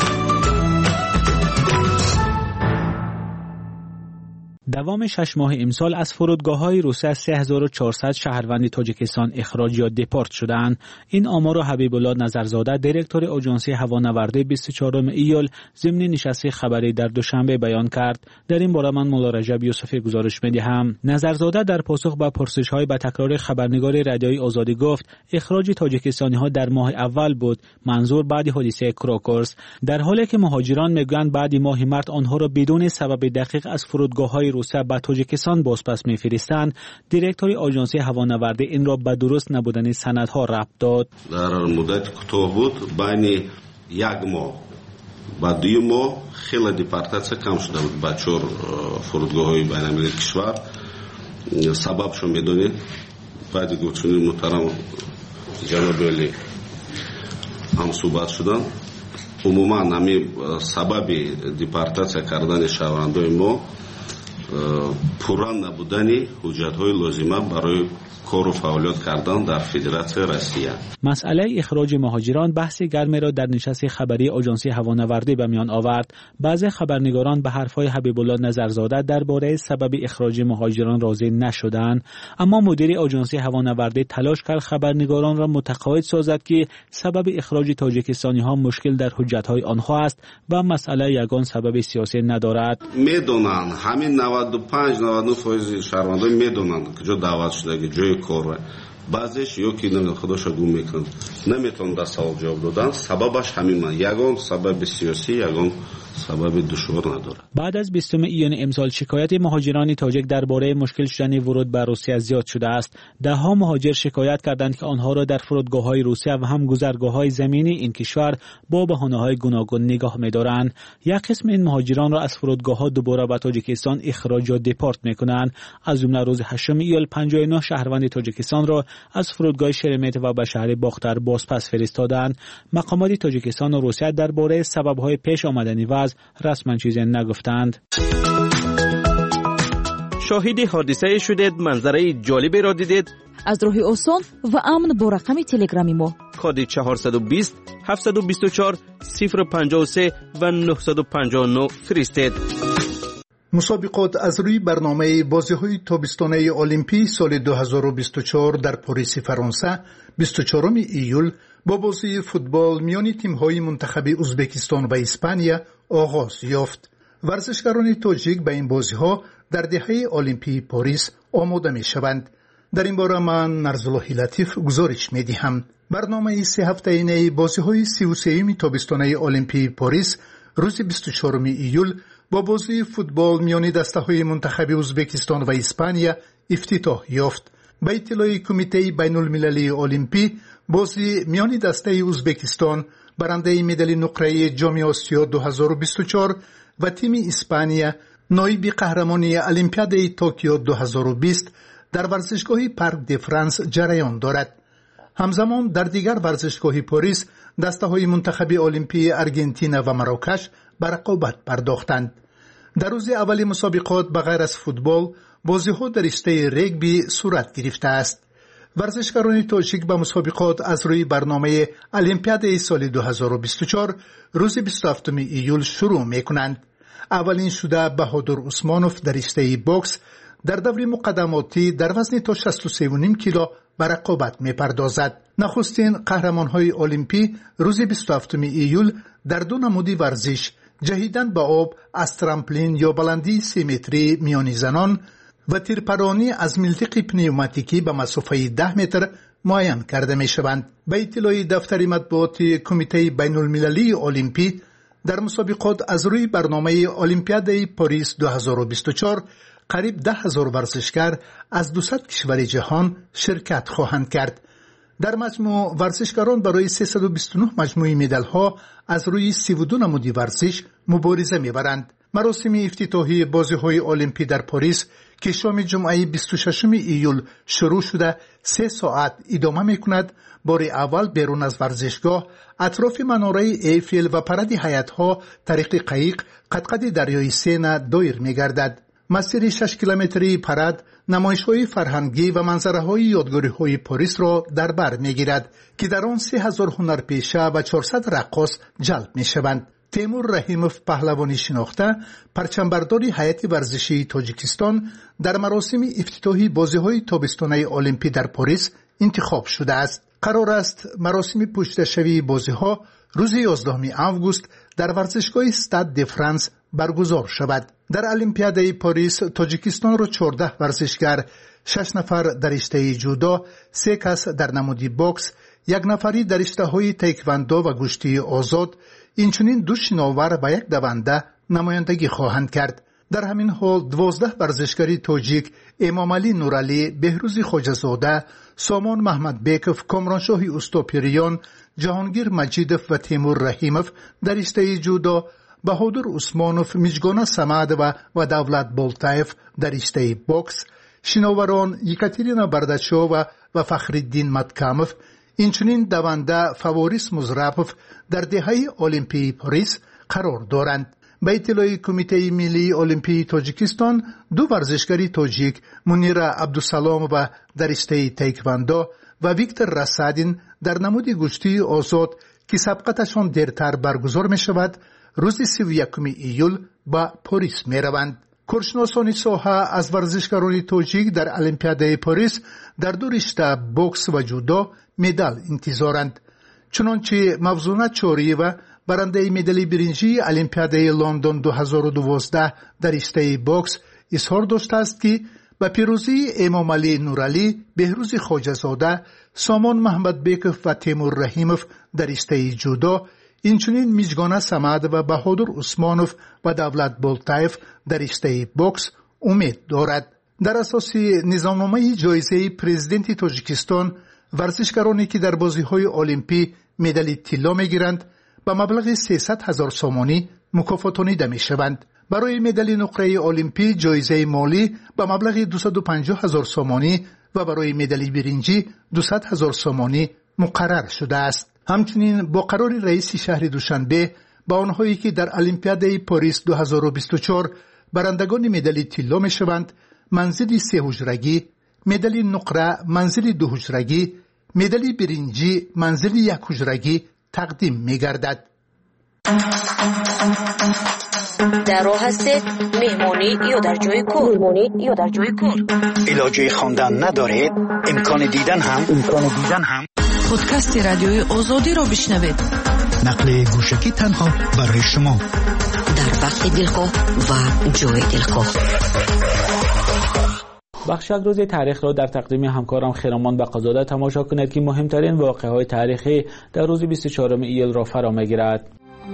دوام شش ماه امسال از فرودگاه‌های روسیه از سه هزار و چهارصد شهروند تاجیکستان اخراج یا دپورت شدند. این آمار را حبیب الله نظرزاده، دیرکتور آژانس هوانورده بیست و چهارم ایول ضمن نشست خبری در دوشنبه بیان کرد. در این باره من مولا رجب یوسفی گزارش می‌دهم. نظرزاده در پاسخ به پرسش‌های به تکرار خبرنگار رادیوی آزادی گفت اخراج تاجیکستانی‌ها در ماه اول بود، منظور بعد حادثه کروکورس، در حالی که مهاجران میگویند بعد ماه مارس آنها را بدون سبب دقیق از فرودگاه‌های روسیه به تاجیکستان بازپس می‌فرستند. دیرکتور آژانس هوانورده این را به درست نبودن سندها ربط داد. در مدت کوتاه بود، بین یک ماه و دو ماه خیلی دیپارتاسیا کم شده بود با چهار فرودگاه‌های بین‌المللی کشور. سببشو می‌دونید؟ بعد گفتن محترم جناب علی هم صحبت شدن. عموما همین سبب دیپارتاسیا کردن شهروندان ما پوران نبودن حجت‌های لازمه برای کار و فعالیت کردن در فدراسیون روسیه. مسئله اخراج مهاجران بحث گرمی را در نشست خبری آژانس هوانورده به میان آورد. بعضی خبرنگاران به حرفهای حبیب الله نظرزاده درباره سبب اخراج مهاجران راضی نشدند، اما مدیر آژانس هوانورده تلاش کرد خبرنگاران را متقاعد سازد که سبب اخراج تاجیکستانی ها مشکل در حجت‌های آنها است و مسئله یگان سبب سیاسی ندارد. میدونن همین نود و پنج نود و نه درصد شهروندان میدونن که جو دعوت شده که جای کار بعضیش یا که نمیدونن خودشو گم میکنن نمیتونن در سوال جواب دادن. سببش همین من یگان سبب سیاسی یگان سبب دشوار نداره. بعد از بیستم ایون امسال شکایت مهاجران تاجیک درباره مشکل شدن ورود به روسیه زیاد شده است. ده ها مهاجر شکایت کردند که آنها را در فرودگاه‌های روسیه و هم گذرگاه‌های زمینی این کشور با بهانه‌های گوناگون نگاه می‌دارند. یک قسم این مهاجران را از فرودگاه‌ها دوباره به تاجیکستان اخراج یا دپورت می‌کنند. از جمله روز هشتم ایول پنجاه و نه شهروند تاجیکستان را از فرودگاه شرمت و به شهر باختر بازپس فرستادند. مقامات تاجیکستان و روسیه درباره سبب‌های پیش آمدن وضع رسما چیزی نگفتند. شاهد حادثه شدید، منظره جالبی را دیدید؟ از راه آسان و امن با رقم تلگرامی ما کد چهارصد و بیست هفتصد و بیست و چهار صفر پنجاه و سه و نهصد و پنجاه و نه فرستید. مسابقات از روی برنامه بازی‌های تابستانه المپی سال دو هزار و بیست و چهار در پاریس فرانسه بیست و چهارم ایول با بازی فوتبال میان تیم‌های منتخب ازبکستان و اسپانیا آغاز یافت. ورزشکاران تاجیک به این بازی‌ها در دهه المپی پاریس آماده می‌شوند. در این باره من نرزالله لطیف گزارش می‌دهم. برنامه سه هفته‌ای بازی‌های سی و سوم تابستانه المپی پاریس روز بیست و چهارم ایول با بازی فوتبال میان دسته‌های منتخب ازبکستان و اسپانیا افتتاح یافت. به اطلاع کمیته بین‌المللی المپی، بازی میان دسته ازبکستان برنده مدال نقره جام آسیا دو هزار و بیست و چهار و تیم اسپانیا نایب قهرمانی المپیاد توکیو دو هزار و بیست در ورزشگاه پارک د فرانس جریان دارد. همزمان در دیگر ورزشگاه پاریس دسته‌های منتخب المپی آرژانتین و مراکش به رقابت پرداختند. در روز اول مسابقات بغیر از فوتبال، بازی‌ها در رشته رگبی صورت گرفته است. ورزشکاران تاجیک به مسابقات از روی برنامه المپیاد سال دو هزار و بیست و چهار روز بیست و هفتم ایول شروع می‌کنند. اولین شده بهادر عثمانوف در رشته باکس در دور مقدماتی در وزن تا شصت و سه و نیم کیلو به رقابت می‌پردازد. نخستین قهرمان‌های المپی روز بیست و هفتم ایول در دو نمود ورزش جهیدن به آب از ترامپلین یا بلندی سی متری میانی زنان و تیرپرانی از ملتق پنیوماتیکی به مسافه ده متر معین کرده می شوند. به اطلاع دفتر مطبوعات کمیته بین المللی المپی، در مسابقات از روی برنامه المپیاد پاریس دو هزار و بیست و چهار قریب ده هزار ورزشکار از دویست کشور جهان شرکت خواهند کرد. در مجموع ورزشکاران برای سیصد و بیست و نه مجموعی مدال ها از روی سی و دو نمودی ورزش مبارزه می‌برند. مراسم افتتاحی بازی‌های المپی در پاریس که شام جمعه بیست و ششم ایول شروع شده سه ساعت ادامه می‌کند. بار اول بیرون از ورزشگاه اطراف مناره ایفل و پرد حیات‌ها طریق قایق قطقه دریای سینا دایر می‌گردد. مسیر شش کیلومتری پرد نمایش‌های فرهنگی و منظره‌های یادگاری‌های پاریس را در بر می‌گیرد که در آن سه هزار هنرپیشه و چهارصد رقاص جلب می‌شوند. تیمور رحیموف پهلوانی شناخته پرچمبردار هیئت ورزشی تاجیکستان در مراسم افتتاحی بازی‌های تابستانه المپی در پاریس انتخاب شده است. قرار است مراسم پشتشوی بازی‌ها روز یازدهم آگوست در ورزشگاه استاد د فرانس برگزار شود. در المپیاد پاریس تاجیکستان را چهارده ورزشکار، شش نفر در رشته جودو، سه کس در نمودی باکس، یک نفری در رشته‌های تایکواندو و گشتی آزاد، اینچنین دو شناور و یک دونده نمایندگی خواهند کرد. در همین حال دوازده ورزشکاری تاجیک امامعلی نورعلی، بهروز خواجه‌زاده، سامان محمد بیکوف، کامرانشاه استوپیریان، جهانگیر مجیدوف و تیمور رحیموف در رشته جودو، بهادر عثمانوف، میجگانا سمد و و دولت بولتایف در رشته باکس، شناوران یکاترینا برداشووا و فخرالدین متکاموف، اینچنین دونده فواریس مزرپوف در دهه المپی پاریس قرار دارند. به اطلاع کمیته ملی المپی تاجیکستان، دو ورزشکاری تاجیک منیرا عبدالسلام و در رشته تایکواندو و ویکتور رسادین در نمود گشتی آزاد که سبقتشان دیرتر برگزار می شود روز سی و یکم ایول با پاریس می روند. کارشناسان ساحه از ورزشکاران تاجیک در المپیاد پاریس در دو رشته بوکس و جودو مدال انتظارند. چنانچه موزونه چوریوا برنده مدال برنجی المپیاد لندن دو هزار و دوازده در رشته بوکس اظهار داشته است که با پیروزی امامعلی نورعلی، بهروز خواجه‌زاده، سامان محمد بیکوف و تیمور رحیموف در رشته جودو، اینچنین میجگانا سمد و بهادر عثمانوف و دولت بولتایف در رشته بوکس امید دارد. در اساس نظامنامه جایزه پرزیدنت تاجیکستان، ورزشکارانی که در بازی‌های المپی مدال طلا می‌گیرند با مبلغ سیصد هزار سومانی مکافاتانیده می‌شوند. برای مدال نقره المپی جایزه مالی با مبلغ دویست و پنجاه هزار سومانی و برای مدال برنجی دویست هزار سومانی مقرر شده است. همچنین با قرار رئیس شهر دوشنبه با آنهایی که در المپیاد پاریس دو هزار و بیست و چهار برندگان مدال طلا می‌شوند منزل سه حجرگی، مدل نقره منزل دو حجرگی، مدل برنجی منزل یک حجرگی تقدیم می گردد. در راه هستید مهمانی یا در جای کار مهمانی یا در جای کار علاجه خواندن ندارید امکان دیدن هم امکان دیدن هم پادکست رادیوی آزادی را بشنوید. نقل گوشکی تنها برای شما در وقت دلخواه و جای دلخواه. بخش روز تاریخ را در تقدیم همکارم خیرامان بقازاده تماشا کنید که مهمترین واقعه‌های تاریخی در روز بیست و چهارم ایول را فرا می‌گیرد.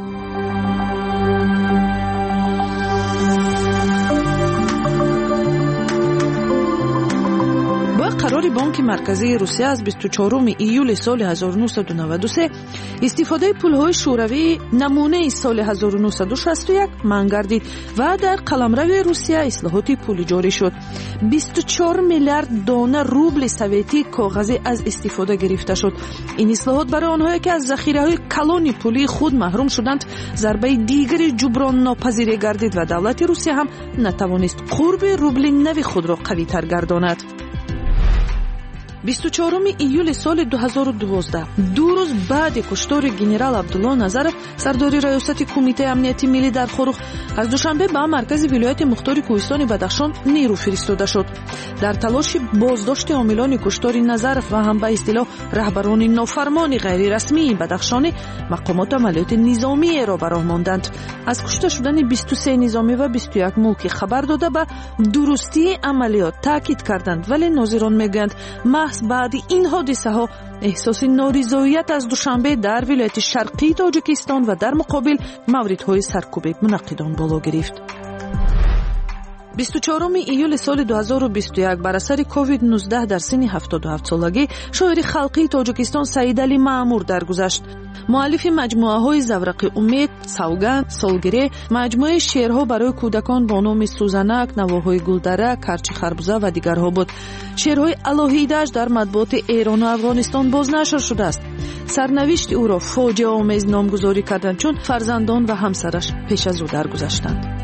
قرار بانک مرکزی روسیه از بیست و چهارم ایول سال هزار و نهصد و نود و سه استفاده پول‌های شوروی نمونه سال هزار و نهصد و شصت و یک منع گردید و در قلمرو روسیه اصلاحات پولی جاری شد. بیست و چهار میلیارد دانه روبل سوئیتی کاغذی از استفاده گرفته شد. این اصلاحات برای آنهایی که از ذخیره‌های کلان پولی خود محروم شدند ضربه دیگری جبران ناپذیر گردید و دولت روسیه هم نتوانست قرب روبل نو خود را قوی‌تر گرداند. بیست و چهارم ایول سال دو هزار و دوازده دو روز بعد کشتار گنرال عبدالله نظرов سرداری ریاست کمیته امنیتی ملی در خروخ از دوشنبه به مرکز ولایت مختار کوهستان بدخشان نیرو فرستاده شد. در تلاش بازداشت عاملان کشتار نظرов و هم به اصطلاح رهبران نافرمان غیر رسمی بدخشانی مقامات عملیات نظامی را به راه ماندند. از کشته شدن بیست و سه نظامی و بیست و یک موکی خبر داده به درستی عملیات تاکید کردند، ولی ناظران میگویند بعد این حادثه ها احساس نارضایت از دوشنبه در ولایت شرقی تاجیکستان و در مقابل موردهای سرکوب منعقدان بالا گرفت. بیست و چهارم ایول سال دو هزار و بیست و یک بر اثر کووید نوزده در سن هفتاد و هفت سالگی شاعر خلقی تاجیکستان سعید علی مأمور درگذشت. مؤلف مجموعه‌های زورق امید، سوگند، سالگیری، مجموعه شعرها برای کودکان با نام سوزنک، نواهای گلدره، کرچی خربوزه و دیگرها بود. شعرهای الهیده‌اش در مطبوعات ایران و افغانستان بازنشر شده است. سرنوشت او را فاجعه آمیز نامگذاری کردند چون فرزندان و همسرش پیش از او درگذشتند.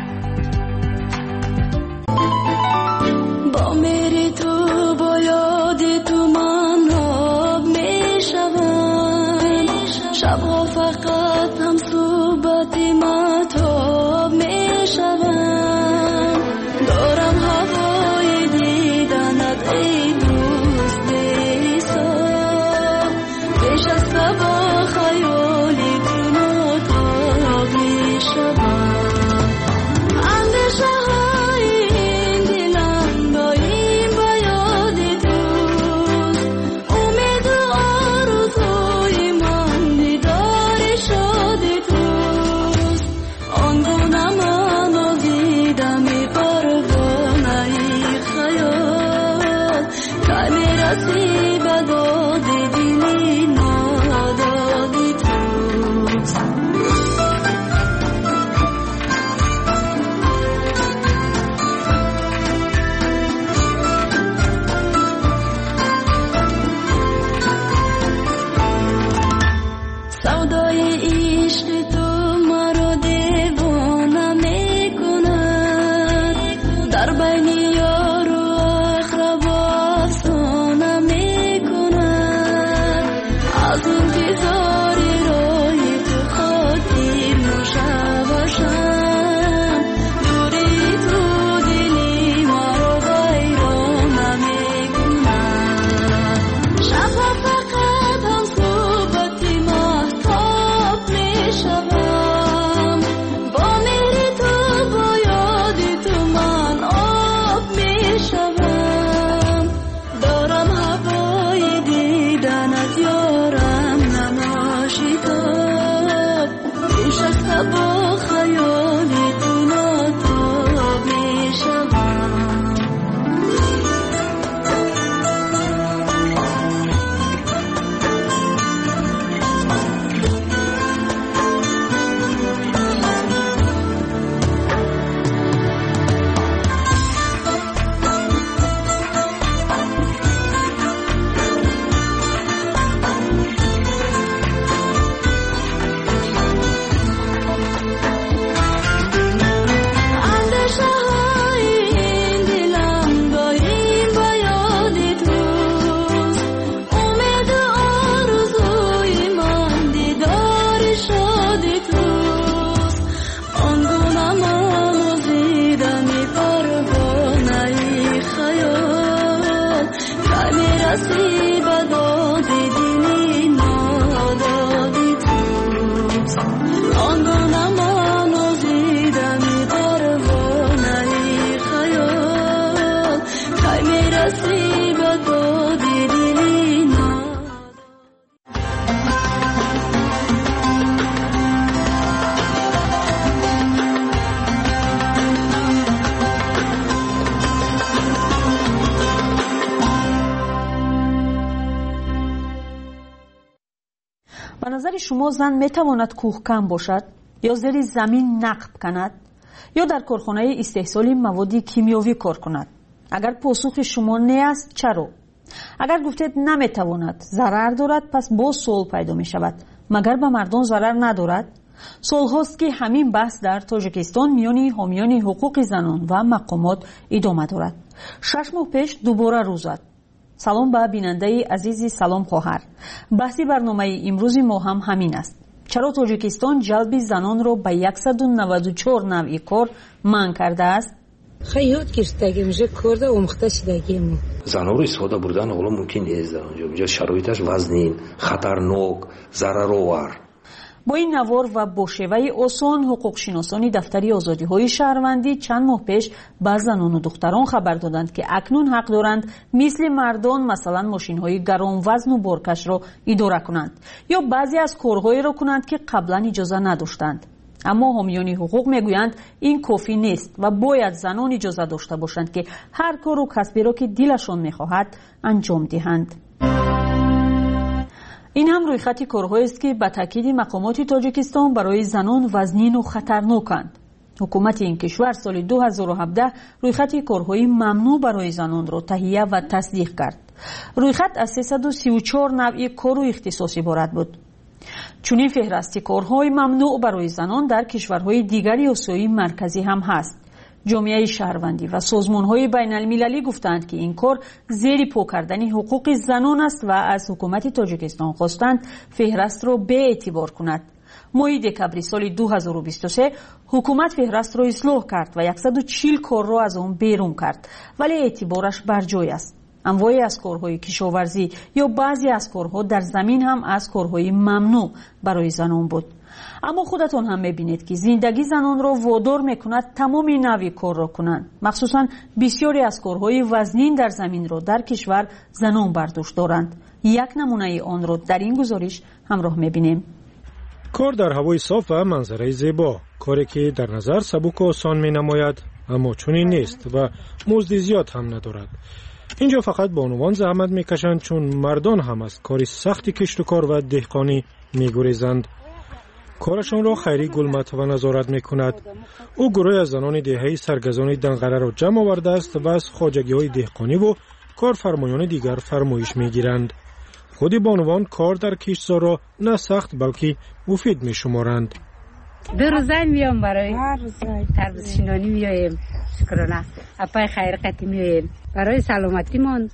با میری تو با یاد تو من آب میشوم، شبها فقط هم صحبت مهتاب میشوم. دارم هوای دیدنت ای دوست ایسا، پیش از صبح خیالی تو ناتاب میشوم. شما زن میتواند کوهکن باشد یا زیر زمین نقب کند یا در کارخانه استحصال مواد کیمیاوی کار کند؟ اگر پاسخ شما نه است چرا؟ اگر گفتید نمیتواند، ضرر دارد، پس باز سوال پیدا می شود مگر به مردم ضرر ندارد؟ سال هاست که همین بحث در تاجیکستان میان حامیان حقوق زنان و مقامات ادامه دارد. شش ماه پیش دوباره روز زد. سلام به بیننده عزیزی، سلام خواهر. بحثی برنامه امروز ما هم همین است. چرا تاجیکستان جلب زنان را به صد و نود و چهار نوع کار منع کرده است؟ خیلی گرفتگی میشه کرده اومخته شدگی ما زنها رو استفاده بردن حالا ممکن نیست در اونجا اینجا شرایطش وزنین، خطرناک، ضررآور. با این نوار و با شیوه آسان حقوق شناسانی دفتری آزادی های شهروندی چند ماه پیش به زنان و دختران خبر دادند که اکنون حق دارند مثل مردان مثلا ماشین های گران وزن و بارکش را اداره کنند یا بعضی از کارهایی را کنند که قبلا اجازه نداشتند. اما حامیان حقوق میگویند این کافی نیست و باید زنان اجازه داشته باشند که هر کار و کسبی را که دلشان میخواهد انجام دهند. این هم روی خط کارهایی است که به تاکید مقامات تاجیکستان برای زنان وزنین و خطرناکند. حکومت این کشور سال دو هزار و هفده روی خط کارهای ممنوع برای زنان را تهیه و تصدیق کرد. روی خط از سیصد و سی و چهار نوع کار و اختصاص عبارت بود. چنین فهرست کارهای ممنوع برای زنان در کشورهای دیگری آسیای مرکزی هم هست. جامعه شهروندی و سازمان‌های بین‌المللی گفتند که این کار زیر پا کردن حقوق زنان است و از حکومت تاجیکستان خواستند فهرست را به اعتبار کند. ماه دکبر سال دو هزار و بیست و سه حکومت فهرست را اصلاح کرد و صد و چهل کار را از آن بیرون کرد، ولی اعتبارش بر جای است. انواعی از کارهای کشاورزی یا بعضی از کارها در زمین هم از کارهای ممنوع برای زنان بود. اما خودتون هم میبینید که زندگی زنان را وادار میکند تمام نوع کار را کنند. مخصوصا بسیاری از کارهای وزنین در زمین را در کشور زنان برداشت دارند. یک نمونه آن را در این گزارش همراه میبینیم. کار در هوای صاف و منظره زیبا، کاری که در نظر سبک و آسان مینماید اما چنین نیست و مزد زیاد هم ندارد. اینجا فقط بانوان زحمت میکشند چون مردان هم از کاری سخت کشت و کار و دهقانی میگریزند. کارشان را خیری گلمت و نظارت میکند. او گروه از زنان دهه‌ای سرگزان دنقره را جمع آورده است و از خواجگی‌های دهقانی و کارفرمایان دیگر فرمایش میگیرند. خود بانوان کار در کشتزار را نه سخت بلکه مفید میشمارند. دو روزه میام برای تربیت شینانی میایم، شکرانه اپای خیر قتی میایم برای سلامتیمان،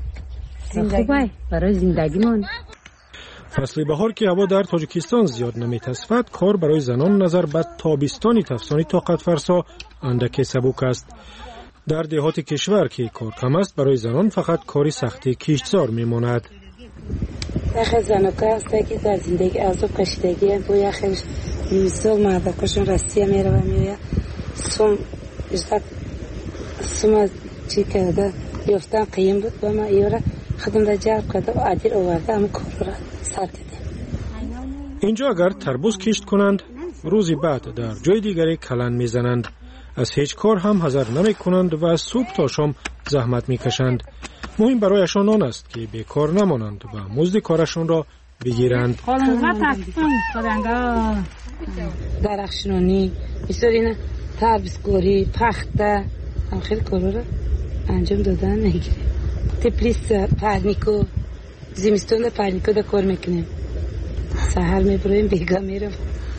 خوبه برای زندگیمان. فصل بهار که هوا در تاجیکستان زیاد نمیتصفد، کار برای زنان نظر به تابستانی تفسانی طاقت فرسا اندکی سبک است. در دهات کشور که کار کم است برای زنان فقط کاری سختی کشتزار میماند. یخ زنکا است که در زندگی از کشیدگی بو یخش میسال مردکشون راستی میره و میره سوم ازت سوم چی کرده یفتن قیم بود و ما ایورا خدم را جلب کرده و عدیر آورده اما کار را سر دیده. اینجا اگر تربوز کشت کنند روزی بعد در جای دیگری کلن میزنند. از هیچ کار هم حذر نمی کنند و از صبح تا شام زحمت میکشند. مهم برایشان آن است که بیکار نمانند و مزد کارشان را بگیرند. درخشنانی بسیاری تربیزگاری پخته هم خیلی کارا را انجام دادن نگیره. تپلیس پرنیکو زمستون پرنیکو دا کار میکنیم. سهر میبرویم بیگا میرم.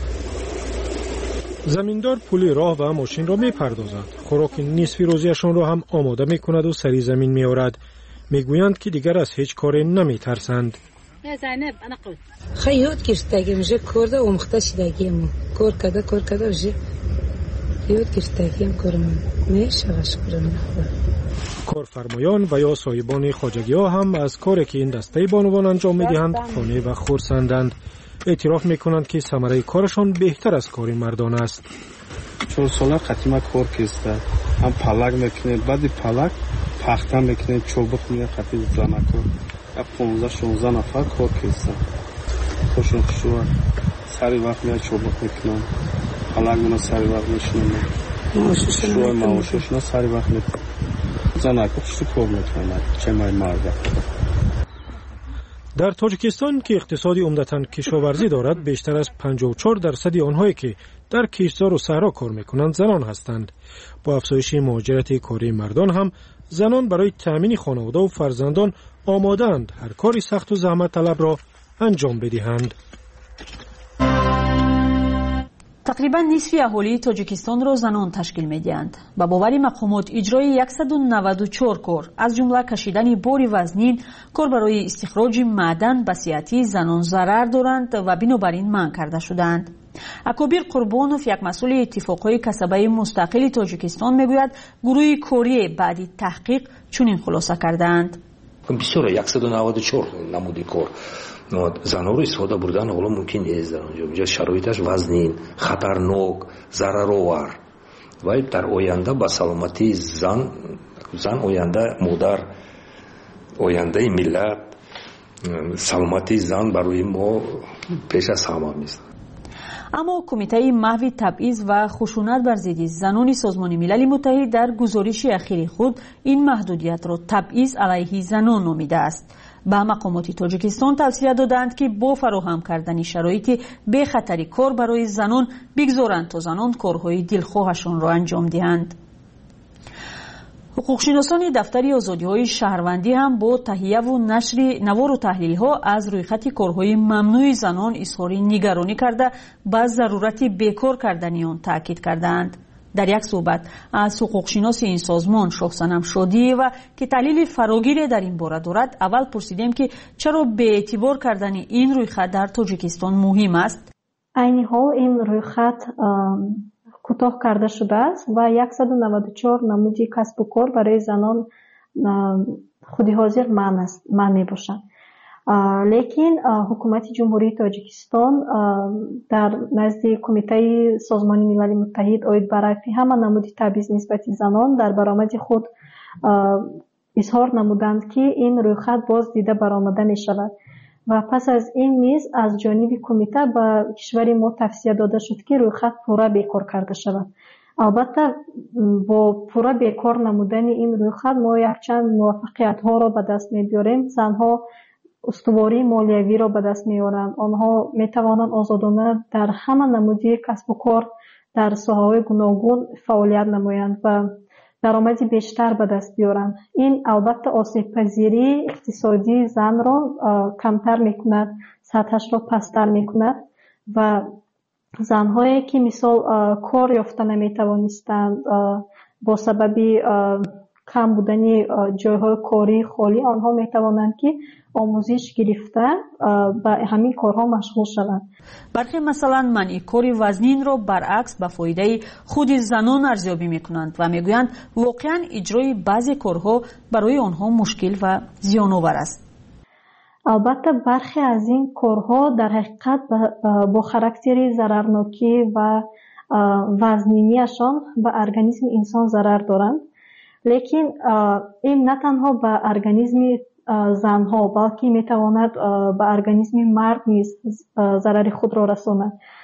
زمیندار پول راه و ماشین را میپردازد. خوراک نصفی روزیشان را هم آماده میکند و سری زمین میآورد. میگویند که دیگر از هیچ کاری نمیترسند. خیلی یاد گرفتگی میشه کرده اومخته شدگی ما کار کده کار کده میشه یاد گرفتگی هم کارمون میشه شکرانه خدا. کارفرمایان و یا صاحبان خواجگی ها هم از کاری که این دسته بانوان انجام میدهند خانه و خرسندند. اعتراف میکنند که ثمره کارشان بهتر از کار مردان است. چون سالا قدیما کار کسته هم پلک میکنه بعد پلک پخته میکنه چوبک میگه قطعی زنکو یا پونزده شونزده نفر کار کسته خوشون خوشون سری وقت میگه چوبک میکنن پلک منو سری وقت میشنم شوی معاششنا سری وقت میکنن زنکو خوشون کار میکنن چه مای مرده. در تاجیکستان که اقتصادی عمدتاً کشاورزی دارد، بیشتر از پنجاه و چهار درصد آنهایی که در کشتزار و صحرا کار میکنند زنان هستند. با افزایش مهاجرت کاری مردان هم زنان برای تأمین خانواده و فرزندان آماده‌اند هر کاری سخت و زحمت طلب را انجام بدهند. تقریبا نصف اهالی تاجیکستان را زنان تشکیل می‌دهند. با باوری مقامات اجرای صد و نود و چهار کار از جمله کشیدن باری وزنین، کار برای استخراج معدن به صحتی زنان ضرر دارند و بنابراین منع کرده شدند. اکابر قربانوف، یک مسئول اتفاقهای کسبه مستقل تاجیکستان، میگوید گروه کوری بعد تحقیق چنین خلاصه کردند. بسیار صد و نود و چهار نمودی کار زنها رو استفاده بردن حالا ممکن نیست. در اونجا اینجا شرایطش وزنین، خطرناک، ضررآور و در آینده با سلامتی زن زن آینده مادر، آینده ملت، سلامتی زن برای ما پیش از همه است. اما کمیته محو تبعیض و خشونت بر ضد زنان سازمان ملل متحد در گزارش اخیر خود این محدودیت را تبعیض علیه زنان نامیده است. به مقامات تاجیکستان توصیه دادند که با فراهم کردن شرایط بی خطری کار برای زنان بگذارند تا زنان کارهای دلخواهشان را انجام دهند. حقوقشناسان دفتر آزادی‌های شهروندی هم با تهیه و نشر نوار و تحلیل‌ها از رویخط کارهای ممنوع زنان اظهار نگرانی کرده به ضرورت بیکار کردن آن تاکید کردند. در یک صحبت از حقوقشناس این سازمان شخصنم شادی و که تحلیل فراگیر در این باره دارد، اول پرسیدیم که چرا به اعتبار کردن این رویخط در تاجیکستان مهم است. عین حال این رویخط کوتاه کرده شده است و صد و نود و چهار نمودی کسب و کار برای زنان خودی حاضر من است من می باشند. لیکن حکومت جمهوری تاجیکستان در نزد کمیته سازمان ملل متحد اوید برای همه نمودی تبعیض نسبت زنان در برآمد خود اظهار نمودند که این رویخط باز دیده برآمده می شود و پس از این نیز از جانب کمیته به کشور ما توصیه داده شد که رویخط پورا بیکار کرده شود. البته با پورا بیکار نمودن این رویخط ما یک چند موفقیت ها را به دست می بیاریم. زنها استواری مالیوی را به دست می آورند. آنها می توانند آزادانه در همه نمودی کسب و کار در ساحه‌های گوناگون فعالیت نمایند و درآمدی بیشتر به دست بیارند. این البته آسیب پذیری اقتصادی زن را کمتر میکند، سطحش را پستر میکند و زنهایی که مثال کار یافته نمیتوانستند با سبب کم بودن جایهای کاری خالی، آنها میتوانند که آموزش گرفته به همین کارها مشغول شوند. برخی مثلا منع کار وزنین را برعکس به فایده خود زنان ارزیابی میکنند و میگویند واقعا اجرای بعضی کارها برای آنها مشکل و زیان‌آور است. البته برخی از این کارها در حقیقت با خاراکتر ضررناکی و وزنینیشان به ارگانیسم انسان ضرر دارند. لیکن این نه تنها به ارگانیسم زنها بلکه میتواند به ارگانیسم مرد نیز ضرر خود را رساند.